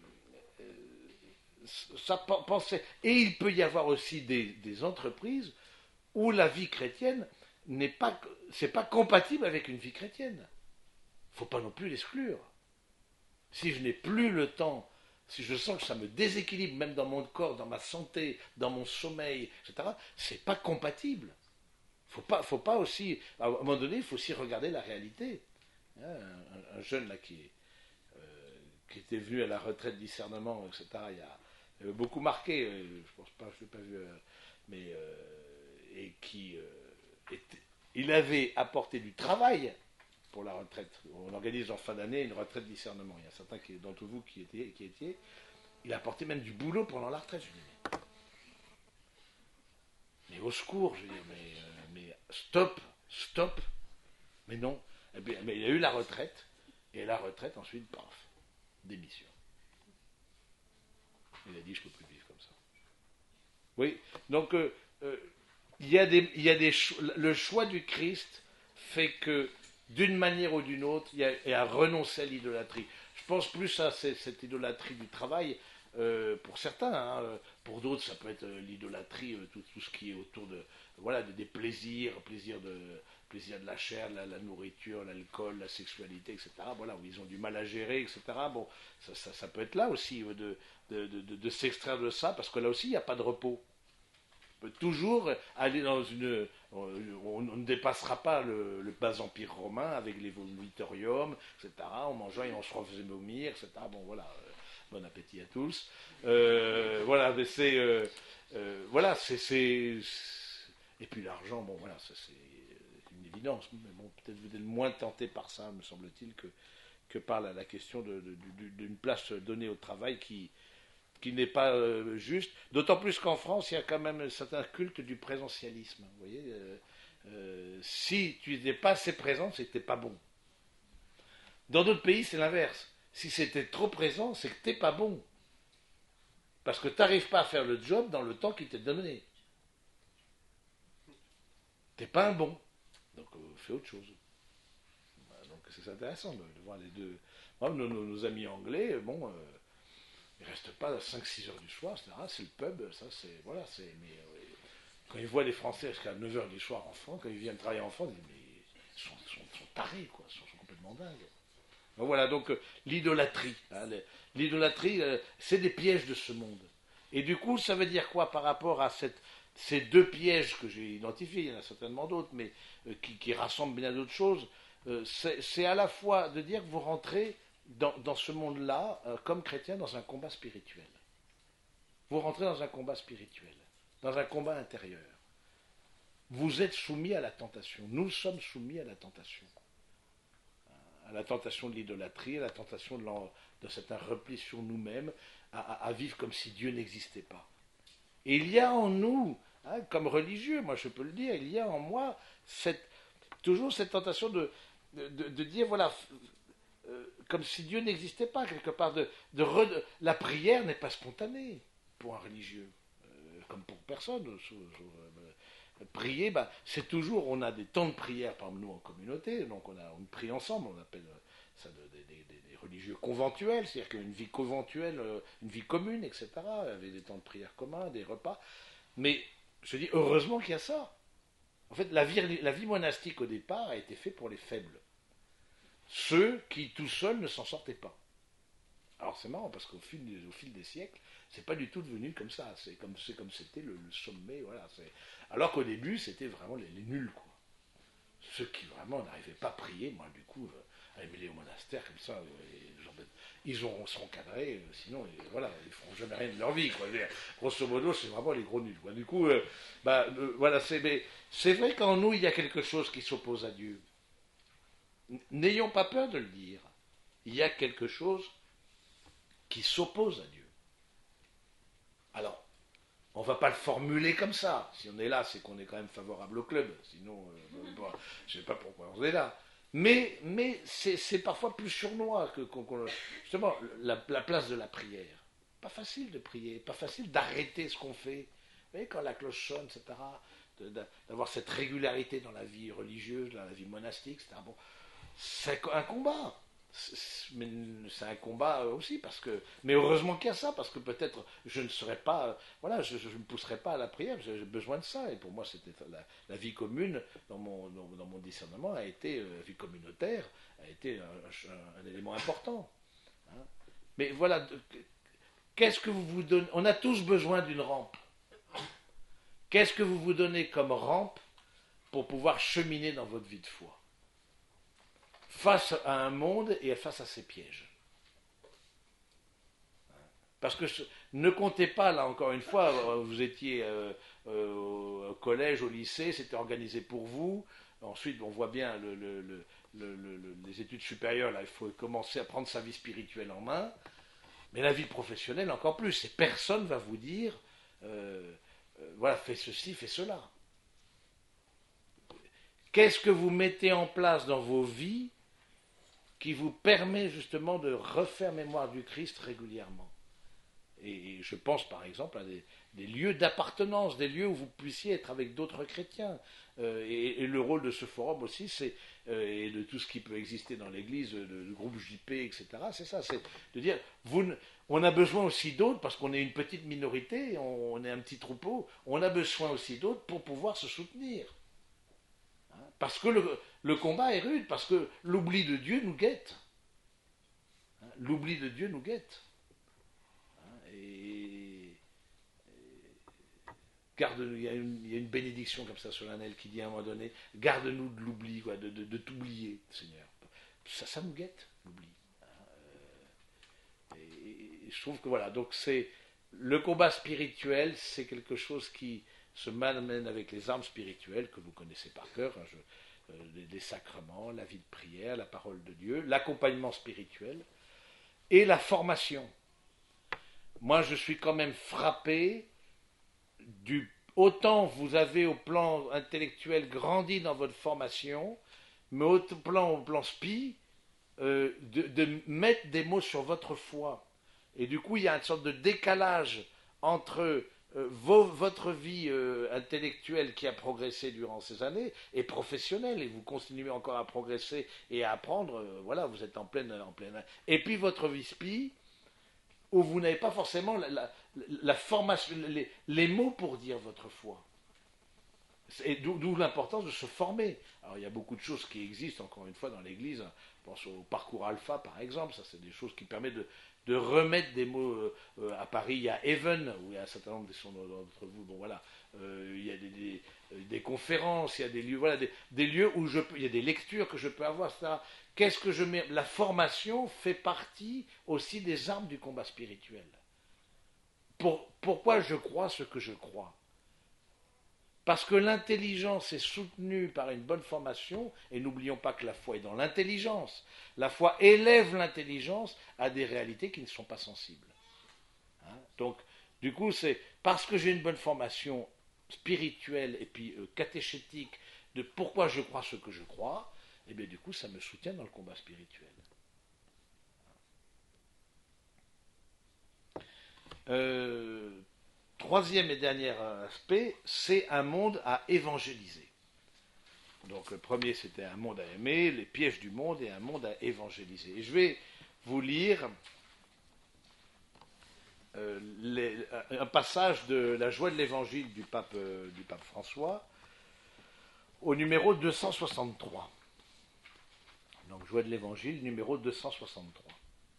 ça pensait. Et il peut y avoir aussi des, des entreprises où la vie chrétienne n'est pas, c'est pas compatible avec une vie chrétienne. Il ne faut pas non plus l'exclure. Si je n'ai plus le temps, si je sens que ça me déséquilibre, même dans mon corps, dans ma santé, dans mon sommeil, et cetera, c'est pas compatible. Faut pas, faut pas aussi, à un moment donné, il faut aussi regarder la réalité. Hein, un, un jeune là qui, euh, qui était venu à la retraite de discernement, et cetera, il y a, il avait beaucoup marqué, euh, je pense pas, je l'ai pas vu, euh, mais euh, et qui euh, était, il avait apporté du travail pour la retraite. On organise en fin d'année une retraite de discernement. Il y a certains qui, d'entre vous qui étaient, qui étiez. Il a apporté même du boulot pendant la retraite. Je dis, mais, mais au secours, je veux dire, mais, euh, mais stop, stop. Mais non. Eh bien, mais il a eu la retraite, et la retraite, ensuite, paf, démission. Il a dit, je ne peux plus vivre comme ça. Oui, donc, euh, euh, il y a des, il y a des cho- le choix du Christ fait que, d'une manière ou d'une autre, il y a, il y a renoncer à l'idolâtrie. Je pense plus à cette, cette idolâtrie du travail, euh, pour certains, hein, euh, pour d'autres, ça peut être euh, l'idolâtrie, euh, tout, tout ce qui est autour de, voilà, des, des plaisirs, plaisir de, plaisir de la chair, la, la nourriture, l'alcool, la sexualité, et cetera. Voilà, où ils ont du mal à gérer, et cetera. Bon, ça, ça, ça peut être là aussi, euh, de, de, de, de, de s'extraire de ça, parce que là aussi, il n'y a pas de repos. On peut toujours aller dans une... On, on ne dépassera pas le, le bas empire romain avec les vomitoriums, et cetera. En mangeant et on se refaisait vomir, et cetera. Bon, voilà. euh, Bon appétit à tous. Euh, voilà, mais c'est... euh, euh, voilà, c'est... c'est- Et puis l'argent, bon, voilà, ça c'est une évidence. Mais bon, peut-être vous êtes moins tenté par ça, me semble-t-il, que, que par la, la question de- de- de- d'une place donnée au travail qui qui n'est pas euh, juste, d'autant plus qu'en France, il y a quand même un certain culte du présentialisme. Vous voyez, euh, euh, si tu n'étais pas assez présent, c'était pas bon. Dans d'autres pays, c'est l'inverse. Si c'était trop présent, c'est que t'es pas bon. Parce que tu n'arrives pas à faire le job dans le temps qui t'est donné. T'es pas un bon. Donc, euh, fais autre chose. Voilà, donc, c'est intéressant de, de voir les deux. Moi, nos, nos- nos amis anglais, bon, euh, ils restent pas à cinq six heures du soir, et cetera. C'est le pub, ça, c'est. Voilà, c'est. Mais euh, quand ils voient les Français jusqu'à neuf heures du soir en France, quand ils viennent travailler en France, ils disent, mais ils sont, sont- sont tarés, quoi, ils sont, sont complètement dingues. Donc voilà, donc euh, l'idolâtrie. Hein, le- l'idolâtrie, euh, c'est des pièges de ce monde. Et du coup, ça veut dire quoi par rapport à cette, ces deux pièges que j'ai identifiés, il y en a certainement d'autres, mais euh, qui, qui rassemblent bien d'autres choses. Euh, c'est, c'est à la fois de dire que vous rentrez dans, dans ce monde-là, euh, comme chrétien, dans un combat spirituel. Vous rentrez dans un combat spirituel, dans un combat intérieur. Vous êtes soumis à la tentation. Nous sommes soumis à la tentation. À la tentation de l'idolâtrie, à la tentation de, de cet repli sur nous-mêmes, à, à, à vivre comme si Dieu n'existait pas. Et il y a en nous, hein, comme religieux, moi je peux le dire, il y a en moi cette, toujours cette tentation de, de, de, de dire, voilà, euh, comme si Dieu n'existait pas, quelque part, de, de, re, de la prière n'est pas spontanée pour un religieux, euh, comme pour personne. Je, je, euh, prier, bah, c'est toujours, on a des temps de prière, par exemple nous en communauté, donc on, a, on prie ensemble, on appelle ça des, des, des, des religieux conventuels, c'est-à-dire qu'une vie conventuelle, euh, une vie commune, et cetera, avec des temps de prière communs, des repas. Mais je dis, heureusement qu'il y a ça. En fait, la vie, la vie monastique au départ a été faite pour les faibles. Ceux qui tout seuls ne s'en sortaient pas. Alors c'est marrant parce qu'au fil, au fil des siècles, c'est pas du tout devenu comme ça. C'est comme c'est comme c'était le, le sommet, voilà. C'est... Alors qu'au début, c'était vraiment les, les nuls, quoi. Ceux qui vraiment n'arrivaient pas à prier, moi du coup, euh, à les mêler au monastère comme ça, euh, genre, ils auront, seront cadrés, euh, sinon, et, voilà, ils feront jamais rien de leur vie, quoi. Mais, grosso modo, c'est vraiment les gros nuls, quoi. Du coup, euh, bah, euh, voilà, c'est, mais c'est vrai qu'en nous, il y a quelque chose qui s'oppose à Dieu. N'ayons pas peur de le dire. Il y a quelque chose qui s'oppose à Dieu. Alors, on ne va pas le formuler comme ça. Si on est là, c'est qu'on est quand même favorable au club. Sinon, euh, bon, je ne sais pas pourquoi on est là. Mais, mais c'est, c'est parfois plus sournois que qu'on, qu'on, justement la, la place de la prière. Pas facile de prier, pas facile d'arrêter ce qu'on fait. Vous voyez, quand la cloche sonne, et cetera, de, de, d'avoir cette régularité dans la vie religieuse, dans la vie monastique, et cetera. Bon, c'est un combat. Mais c'est un combat aussi parce que, mais heureusement qu'il y a ça, parce que peut-être je ne serais pas, voilà, je, je ne pousserais pas à la prière, j'ai besoin de ça. Et pour moi, c'était la, la vie commune dans mon, dans, dans mon discernement a été, la vie communautaire a été un, un, un élément important. Hein. Mais voilà, qu'est-ce que vous vous donnez? On a tous besoin d'une rampe. Qu'est-ce que vous vous donnez comme rampe pour pouvoir cheminer dans votre vie de foi? Face à un monde et face à ses pièges. Parce que ne comptez pas, là encore une fois, vous étiez euh, euh, au collège, au lycée, c'était organisé pour vous. Ensuite, on voit bien le, le, le, le, le, le, les études supérieures, là, il faut commencer à prendre sa vie spirituelle en main, mais la vie professionnelle encore plus. Et personne ne va vous dire, euh, euh, voilà, fais ceci, fais cela. Qu'est-ce que vous mettez en place dans vos vies qui vous permet justement de refaire mémoire du Christ régulièrement? Et je pense par exemple à des, des lieux d'appartenance, des lieux où vous puissiez être avec d'autres chrétiens. Euh, et, et le rôle de ce forum aussi, c'est, euh, et de tout ce qui peut exister dans l'Église, de, de groupe J P, et cetera, c'est ça, c'est de dire, vous, on a besoin aussi d'autres, parce qu'on est une petite minorité, on, on est un petit troupeau, on a besoin aussi d'autres pour pouvoir se soutenir. Hein, parce que le, le combat est rude, parce que l'oubli de Dieu nous guette. Hein, l'oubli de Dieu nous guette. Et, garde, il y, a une, il y a une bénédiction comme ça solennelle qui dit à un moment donné, garde-nous de l'oubli, quoi, de, de, de t'oublier, Seigneur. Ça, ça nous guette, l'oubli. Et, et je trouve que voilà, donc c'est le combat spirituel, c'est quelque chose qui se mène avec les armes spirituelles que vous connaissez par cœur, hein, je, euh, les, les sacrements, la vie de prière, la parole de Dieu, l'accompagnement spirituel et la formation. Moi, je suis quand même frappé du... Autant vous avez au plan intellectuel grandi dans votre formation, mais au plan, au plan spi, euh, de, de mettre des mots sur votre foi. Et du coup, il y a une sorte de décalage entre euh, vos, votre vie euh, intellectuelle qui a progressé durant ces années et professionnelle, et vous continuez encore à progresser et à apprendre, euh, voilà, vous êtes en pleine... En pleine... Et puis votre vie spi, où vous n'avez pas forcément la, la, la formation, les, les mots pour dire votre foi. Et d'où, d'où l'importance de se former. Alors il y a beaucoup de choses qui existent, encore une fois, dans l'Église. Je pense au parcours alpha, par exemple. Ça, c'est des choses qui permettent de, de remettre des mots. Euh, à Paris, il y a Even, où il y a un certain nombre d'entre vous. Bon, voilà. Euh, il y a des, des, des conférences, il y a des lieux, voilà, des, des lieux où je peux, il y a des lectures que je peux avoir, et cetera. Qu'est-ce que je mets? La formation fait partie aussi des armes du combat spirituel. Pour, pourquoi je crois ce que je crois? Parce que l'intelligence est soutenue par une bonne formation, et n'oublions pas que la foi est dans l'intelligence. La foi élève l'intelligence à des réalités qui ne sont pas sensibles. Hein? Donc, du coup, c'est parce que j'ai une bonne formation spirituelle et puis euh, catéchétique de pourquoi je crois ce que je crois, et bien du coup, ça me soutient dans le combat spirituel. Euh, troisième et dernier aspect, c'est un monde à évangéliser. Donc le premier, c'était un monde à aimer, les pièges du monde, et un monde à évangéliser. Et je vais vous lire euh, les, un passage de La joie de l'évangile du pape, euh, du pape François, au numéro deux cent soixante-trois. Donc, Joie de l'Évangile, numéro deux cent soixante-trois.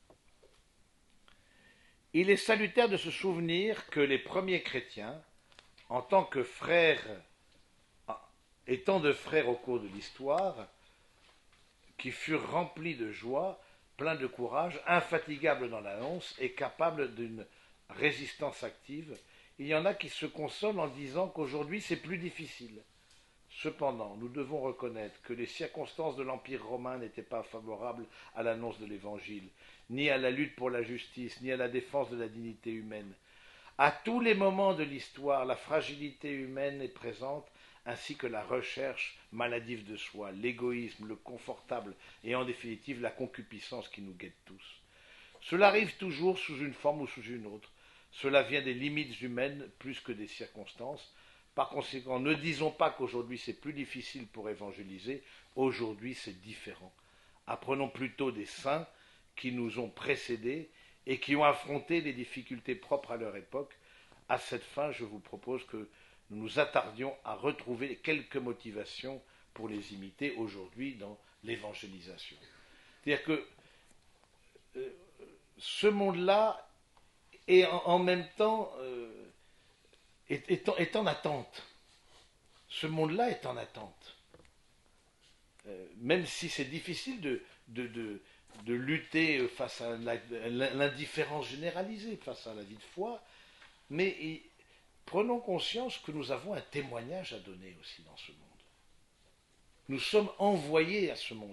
Il est salutaire de se souvenir que les premiers chrétiens, en tant que frères, étant de frères au cours de l'histoire, qui furent remplis de joie, pleins de courage, infatigables dans l'annonce et capables d'une résistance active, il y en a qui se consolent en disant qu'aujourd'hui c'est plus difficile. Cependant, nous devons reconnaître que les circonstances de l'Empire romain n'étaient pas favorables à l'annonce de l'Évangile, ni à la lutte pour la justice, ni à la défense de la dignité humaine. À tous les moments de l'histoire, la fragilité humaine est présente, ainsi que la recherche maladive de soi, l'égoïsme, le confortable et en définitive la concupiscence qui nous guette tous. Cela arrive toujours sous une forme ou sous une autre. Cela vient des limites humaines plus que des circonstances. Par conséquent, ne disons pas qu'aujourd'hui c'est plus difficile pour évangéliser, aujourd'hui c'est différent. Apprenons plutôt des saints qui nous ont précédés et qui ont affronté les difficultés propres à leur époque. À cette fin, je vous propose que nous nous attardions à retrouver quelques motivations pour les imiter aujourd'hui dans l'évangélisation. C'est-à-dire que euh, ce monde-là est en, en même temps... Euh, Est, est, en, est en attente. Ce monde-là est en attente. Euh, même si c'est difficile de, de, de, de lutter face à la, l'indifférence généralisée, face à la vie de foi, mais et, prenons conscience que nous avons un témoignage à donner aussi dans ce monde. Nous sommes envoyés à ce monde.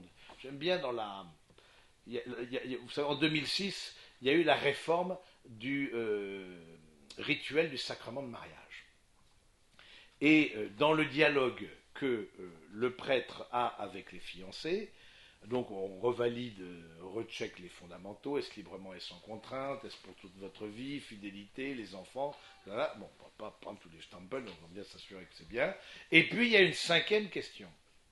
j'aime bien dans la... il y a- il y a- il y a- vous savez, en deux mille six, il y a eu la réforme du euh, rituel du sacrement de mariage. Et euh, dans le dialogue que euh, le prêtre a avec les fiancés, donc on revalide, euh, recheck les fondamentaux, est-ce librement et sans contrainte, est-ce pour toute votre vie, fidélité, les enfants, voilà. Bon, on ne va pas prendre tous les stempels, on va bien s'assurer que c'est bien. Et puis il y a une cinquième question.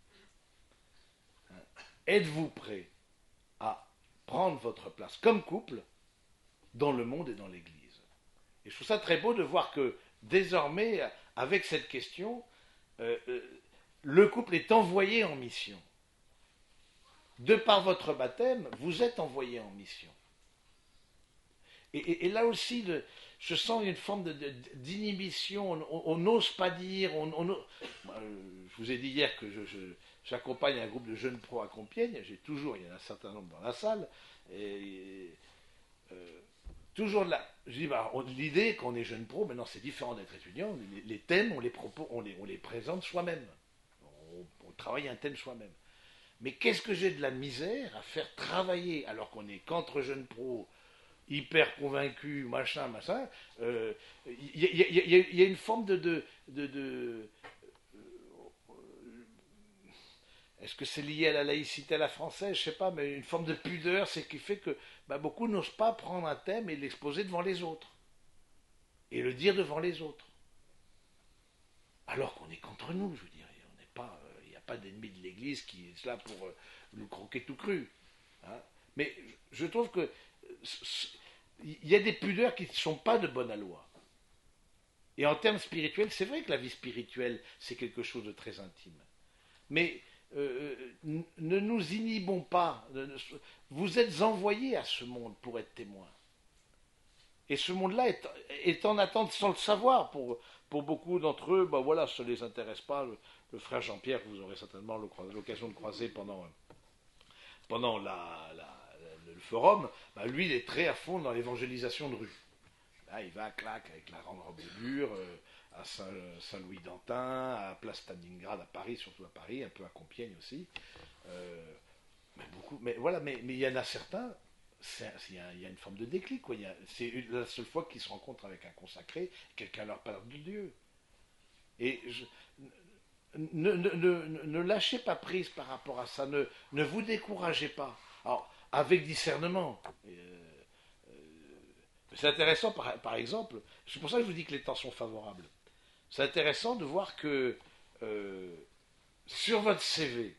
Êtes-vous prêt à prendre votre place comme couple dans le monde et dans l'Église? Et je trouve ça très beau de voir que désormais, avec cette question, euh, euh, le couple est envoyé en mission. De par votre baptême, vous êtes envoyé en mission. Et, et- et là aussi, le- je sens une forme de- de- d'inhibition. On n'ose pas dire. On, on- Moi, euh, je vous ai dit hier que je, je- j'accompagne un groupe de jeunes pros à Compiègne. J'ai toujours, il y en a un certain nombre dans la salle. Et, euh, toujours là. Je dis, bah, on- l'idée qu'on est jeune pro, maintenant c'est différent d'être étudiant. Les, les thèmes, on les, propos, on les, on les présente soi-même. On, on travaille un thème soi-même. Mais qu'est-ce que j'ai de la misère à faire travailler, alors qu'on est qu'entre jeunes pros, hyper convaincus, machin, machin. Il euh, y, y, y, y, a une forme de. de, de, de est-ce que c'est lié à la laïcité à la française? Je ne sais pas, mais une forme de pudeur, c'est ce qui fait que bah, beaucoup n'osent pas prendre un thème et l'exposer devant les autres. Et le dire devant les autres. Alors qu'on est qu'entre nous, je veux dire. On n'est pas, il n'y a pas d'ennemi de l'Église qui est là pour euh, nous croquer tout cru. Hein. Mais je trouve que il y a des pudeurs qui ne sont pas de bonne aloi. Et en termes spirituels, c'est vrai que la vie spirituelle, c'est quelque chose de très intime. Mais euh, ne nous inhibons pas. Vous êtes envoyés à ce monde pour être témoins. Et ce monde-là est, est en attente sans le savoir. Pour, pour beaucoup d'entre eux, ben voilà, ça ne les intéresse pas. Le, le frère Jean-Pierre, que vous aurez certainement l'occasion de croiser pendant, pendant la, la, le forum, ben lui, il est très à fond dans l'évangélisation de rue. Là, il va à claque avec la grande robe de bure, euh, à Saint, Saint-Louis-d'Antin, à Place Stalingrad, à Paris, surtout à Paris, un peu à Compiègne aussi. Euh, mais beaucoup, mais voilà, mais, mais il y en a certains, il y, y a une forme de déclic, quoi. C'est la seule fois qu'ils se rencontrent avec un consacré, quelqu'un leur parle de Dieu. Et je, ne, ne, ne, ne lâchez pas prise par rapport à ça, ne, ne vous découragez pas. Alors, avec discernement. Euh, C'est intéressant, par, par exemple, c'est pour ça que je vous dis que les temps sont favorables. C'est intéressant de voir que euh, sur votre C V,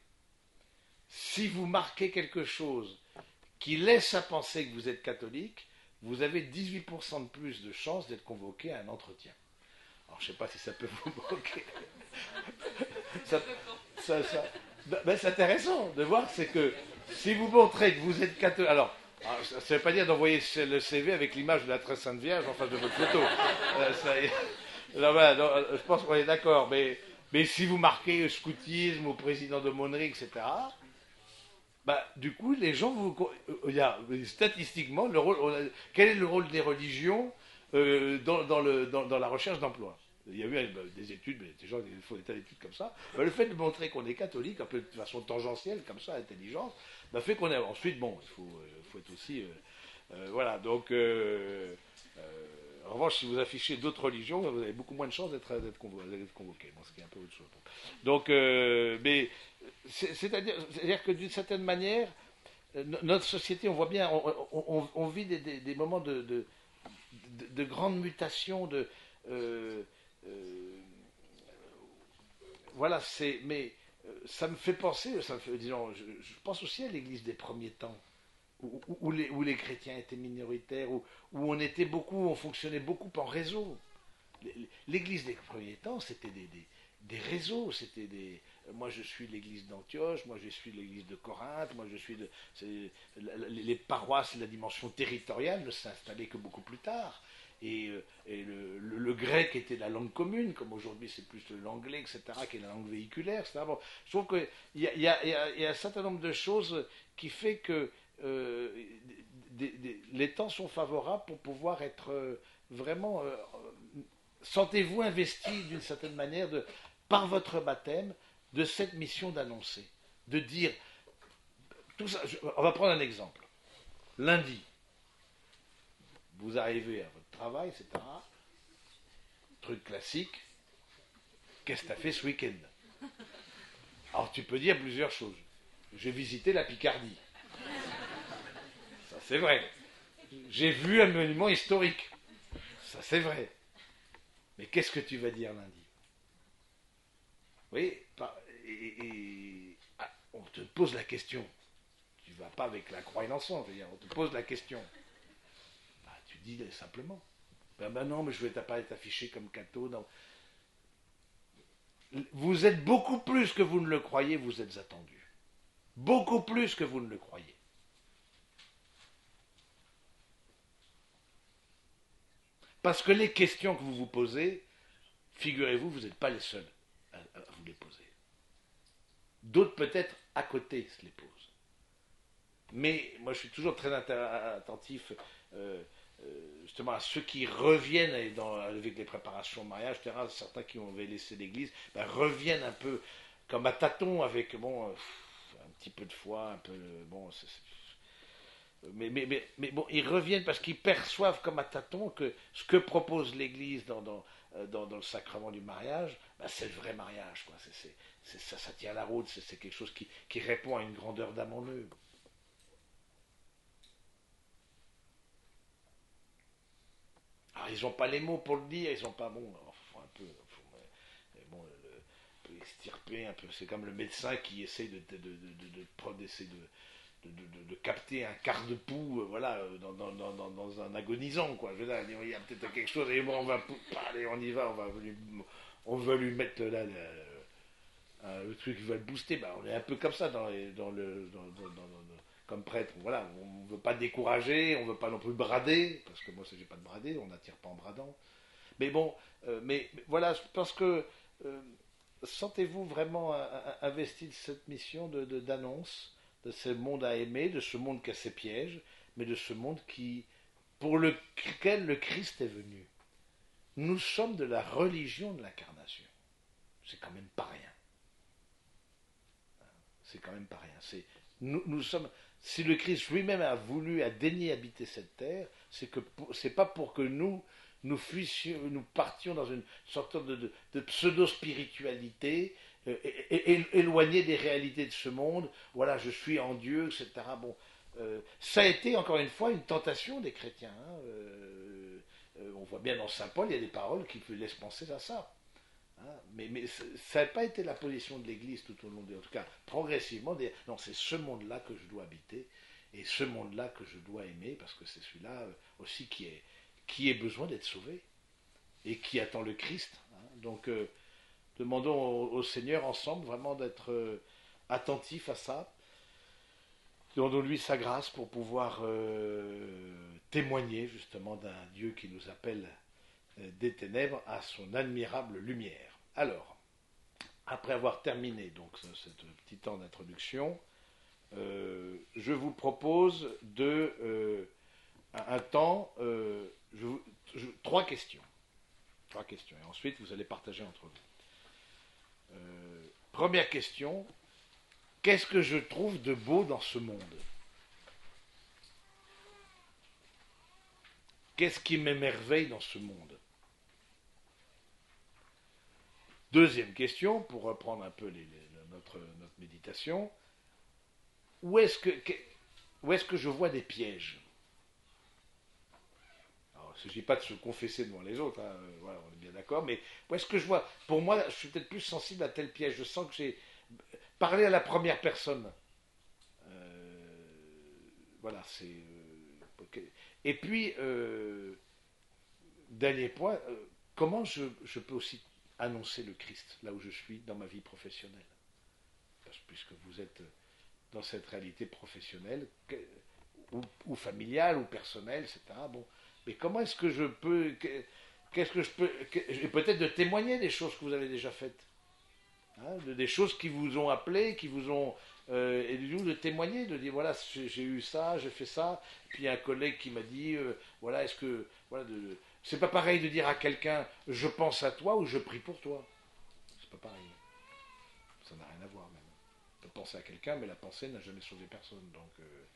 si vous marquez quelque chose qui laisse à penser que vous êtes catholique, vous avez dix-huit pour cent de plus de chances d'être convoqué à un entretien. Alors je ne sais pas si ça peut vous manquer. ça, ça, ça, ben, c'est intéressant de voir, c'est que si vous montrez que vous êtes catholique... Alors, alors, ça ne veut pas dire d'envoyer le C V avec l'image de la très sainte Vierge en face de votre photo. Euh, ça, non, ben, non, je pense qu'on est d'accord. Mais, mais si vous marquez scoutisme ou président de d'aumônerie, et cetera, bah, du coup, les gens vous. Il y a, statistiquement, le rôle, quel est le rôle des religions euh, dans, dans, le, dans, dans la recherche d'emploi? Il y a eu des études, mais des gens qui font des tas d'études comme ça. Bah, le fait de montrer qu'on est catholique, un peu de façon tangentielle, comme ça, intelligence, bah, fait qu'on est. Ensuite, bon, il faut, euh, faut être aussi. Euh, euh, voilà, donc. Euh, euh, en revanche, si vous affichez d'autres religions, vous avez beaucoup moins de chances d'être, d'être convoqué. convoqué. Bon, ce qui est un peu autre chose. Donc, euh, mais. C'est, c'est-à-dire, c'est-à-dire que d'une certaine manière, notre société, on voit bien, on, on, on vit des, des, des moments de, de, de, de grandes mutations, de. Euh, euh, voilà, c'est. Mais euh, ça me fait penser, ça me fait, disons, je, je pense aussi à l'Église des premiers temps, où, où, où, les, où les chrétiens étaient minoritaires, où, où on était beaucoup, on fonctionnait beaucoup en réseau. L'Église des premiers temps, c'était des, des, des réseaux, c'était des. Moi, je suis l'Église d'Antioche, moi, je suis l'Église de Corinthe, moi, je suis de. Les paroisses, la dimension territoriale ne s'installaient que beaucoup plus tard. Et, et le, le, le grec était la langue commune, comme aujourd'hui c'est plus l'anglais, et cetera, qui est la langue véhiculaire, et cetera. Bon, je trouve qu'il y, y, y, y a un certain nombre de choses qui fait que euh, des, des, les temps sont favorables pour pouvoir être euh, vraiment. Euh, sentez-vous investi d'une certaine manière, de, par votre baptême, de cette mission d'annoncer, de dire tout ça, je, on va prendre un exemple. Lundi, vous arrivez à votre travail, et cetera. Truc classique. Qu'est-ce que tu as fait ce week-end? Alors tu peux dire plusieurs choses. J'ai visité la Picardie. Ça c'est vrai. J'ai vu un monument historique. Ça c'est vrai. Mais qu'est-ce que tu vas dire lundi? Oui, et, et, ah, on te pose la question. Tu ne vas pas avec la croix et l'encens, je veux dire, on te pose la question. Bah, tu dis simplement. Ben, ben non, mais je vais pas être affiché comme Cato. Non. Vous êtes beaucoup plus que vous ne le croyez, vous êtes attendu. Beaucoup plus que vous ne le croyez. Parce que les questions que vous vous posez, figurez-vous, vous n'êtes pas les seuls à, à vous les poser. D'autres peut-être à côté se les posent. Mais moi je suis toujours très attentif euh, euh, justement à ceux qui reviennent dans, avec les préparations au mariage, et cetera. Certains qui ont laissé l'église ben, reviennent un peu comme à tâtons avec bon, euh, un petit peu de foi, un peu bon. C'est, c'est, mais, mais, mais, mais bon, ils reviennent parce qu'ils perçoivent comme à tâtons que ce que propose l'église dans, dans, dans, dans le sacrement du mariage, ben, c'est le vrai mariage. Quoi. C'est, c'est, c'est, ça, ça tient la route, c'est, c'est quelque chose qui, qui répond à une grandeur d'âme en eux. Alors, ils n'ont pas les mots pour le dire, ils n'ont pas, bon, faut un peu, faut, bon, le, le, extirper un peu, c'est comme le médecin qui essaie de, de, de, de, de, d'essayer de, de, de, de capter un quart de pouls, euh, voilà, dans, dans, dans, dans un agonisant, quoi. Je veux dire, il y a peut-être quelque chose, et bon, on va, allez, on y va, on va lui, on va lui mettre là, là, le truc qui va le booster, bah, on est un peu comme ça dans, les, dans le, dans, dans, dans, dans comme prêtre, voilà, on ne veut pas décourager, on ne veut pas non plus brader, parce que moi, j'ai pas de brader, on n'attire pas en bradant. Mais bon, euh, mais, mais voilà, parce que euh, sentez-vous vraiment investi de cette mission de, de, d'annonce, de ce monde à aimer, de ce monde qui a ses pièges, mais de ce monde qui, pour lequel le Christ est venu. Nous sommes de la religion de l'incarnation. C'est quand même pas rien. C'est quand même pas rien. C'est, nous, nous sommes... Si le Christ lui-même a voulu, a daigné habiter cette terre, c'est que pour, c'est pas pour que nous, nous fuissions, nous partions dans une sorte de, de, de pseudo-spiritualité, euh, et, et, éloignés des réalités de ce monde. Voilà, je suis en Dieu, et cetera. Bon, euh, ça a été encore une fois une tentation des chrétiens. Hein. Euh, euh, on voit bien dans Saint Paul, il y a des paroles qui laissent penser à ça. Hein, mais, mais ça n'a pas été la position de l'Église tout au long de, en tout cas progressivement, dire, non, c'est ce monde-là que je dois habiter et ce monde-là que je dois aimer parce que c'est celui-là aussi qui est qui ait besoin d'être sauvé et qui attend le Christ. Hein. Donc euh, demandons au, au Seigneur ensemble vraiment d'être euh, attentifs à ça. Demandons-lui sa grâce pour pouvoir euh, témoigner justement d'un Dieu qui nous appelle des ténèbres à son admirable lumière. Alors, après avoir terminé donc ce petit temps d'introduction, euh, je vous propose de euh, un, un temps, euh, je, je, trois questions, trois questions, et ensuite vous allez partager entre vous. Euh, première question, qu'est-ce que je trouve de beau dans ce monde? Qu'est-ce qui m'émerveille dans ce monde? Deuxième question, pour reprendre un peu les, les, notre, notre méditation, où est-ce que, que, où est-ce que je vois des pièges? Alors, il ne s'agit pas de se confesser devant les autres, hein, voilà, on est bien d'accord, mais où est-ce que je vois? Pour moi, je suis peut-être plus sensible à tel piège. Je sens que j'ai parlé à la première personne. Euh, voilà, c'est. Euh, okay. Et puis, euh, dernier point, euh, comment je, je peux aussi annoncer le Christ là où je suis dans ma vie professionnelle, parce que puisque vous êtes dans cette réalité professionnelle que, ou, ou familiale ou personnelle, et cetera. Bon, mais comment est-ce que je peux, que, qu'est-ce que je peux, que, peut-être de témoigner des choses que vous avez déjà faites, hein, de, des choses qui vous ont appelé, qui vous ont euh, et du coup de témoigner, de dire voilà j'ai, j'ai eu ça, j'ai fait ça, puis il y a un collègue qui m'a dit euh, voilà est-ce que voilà de c'est pas pareil de dire à quelqu'un je pense à toi ou je prie pour toi. C'est pas pareil. Ça n'a rien à voir même. Donc penser à quelqu'un, mais la pensée n'a jamais sauvé personne. Donc, euh,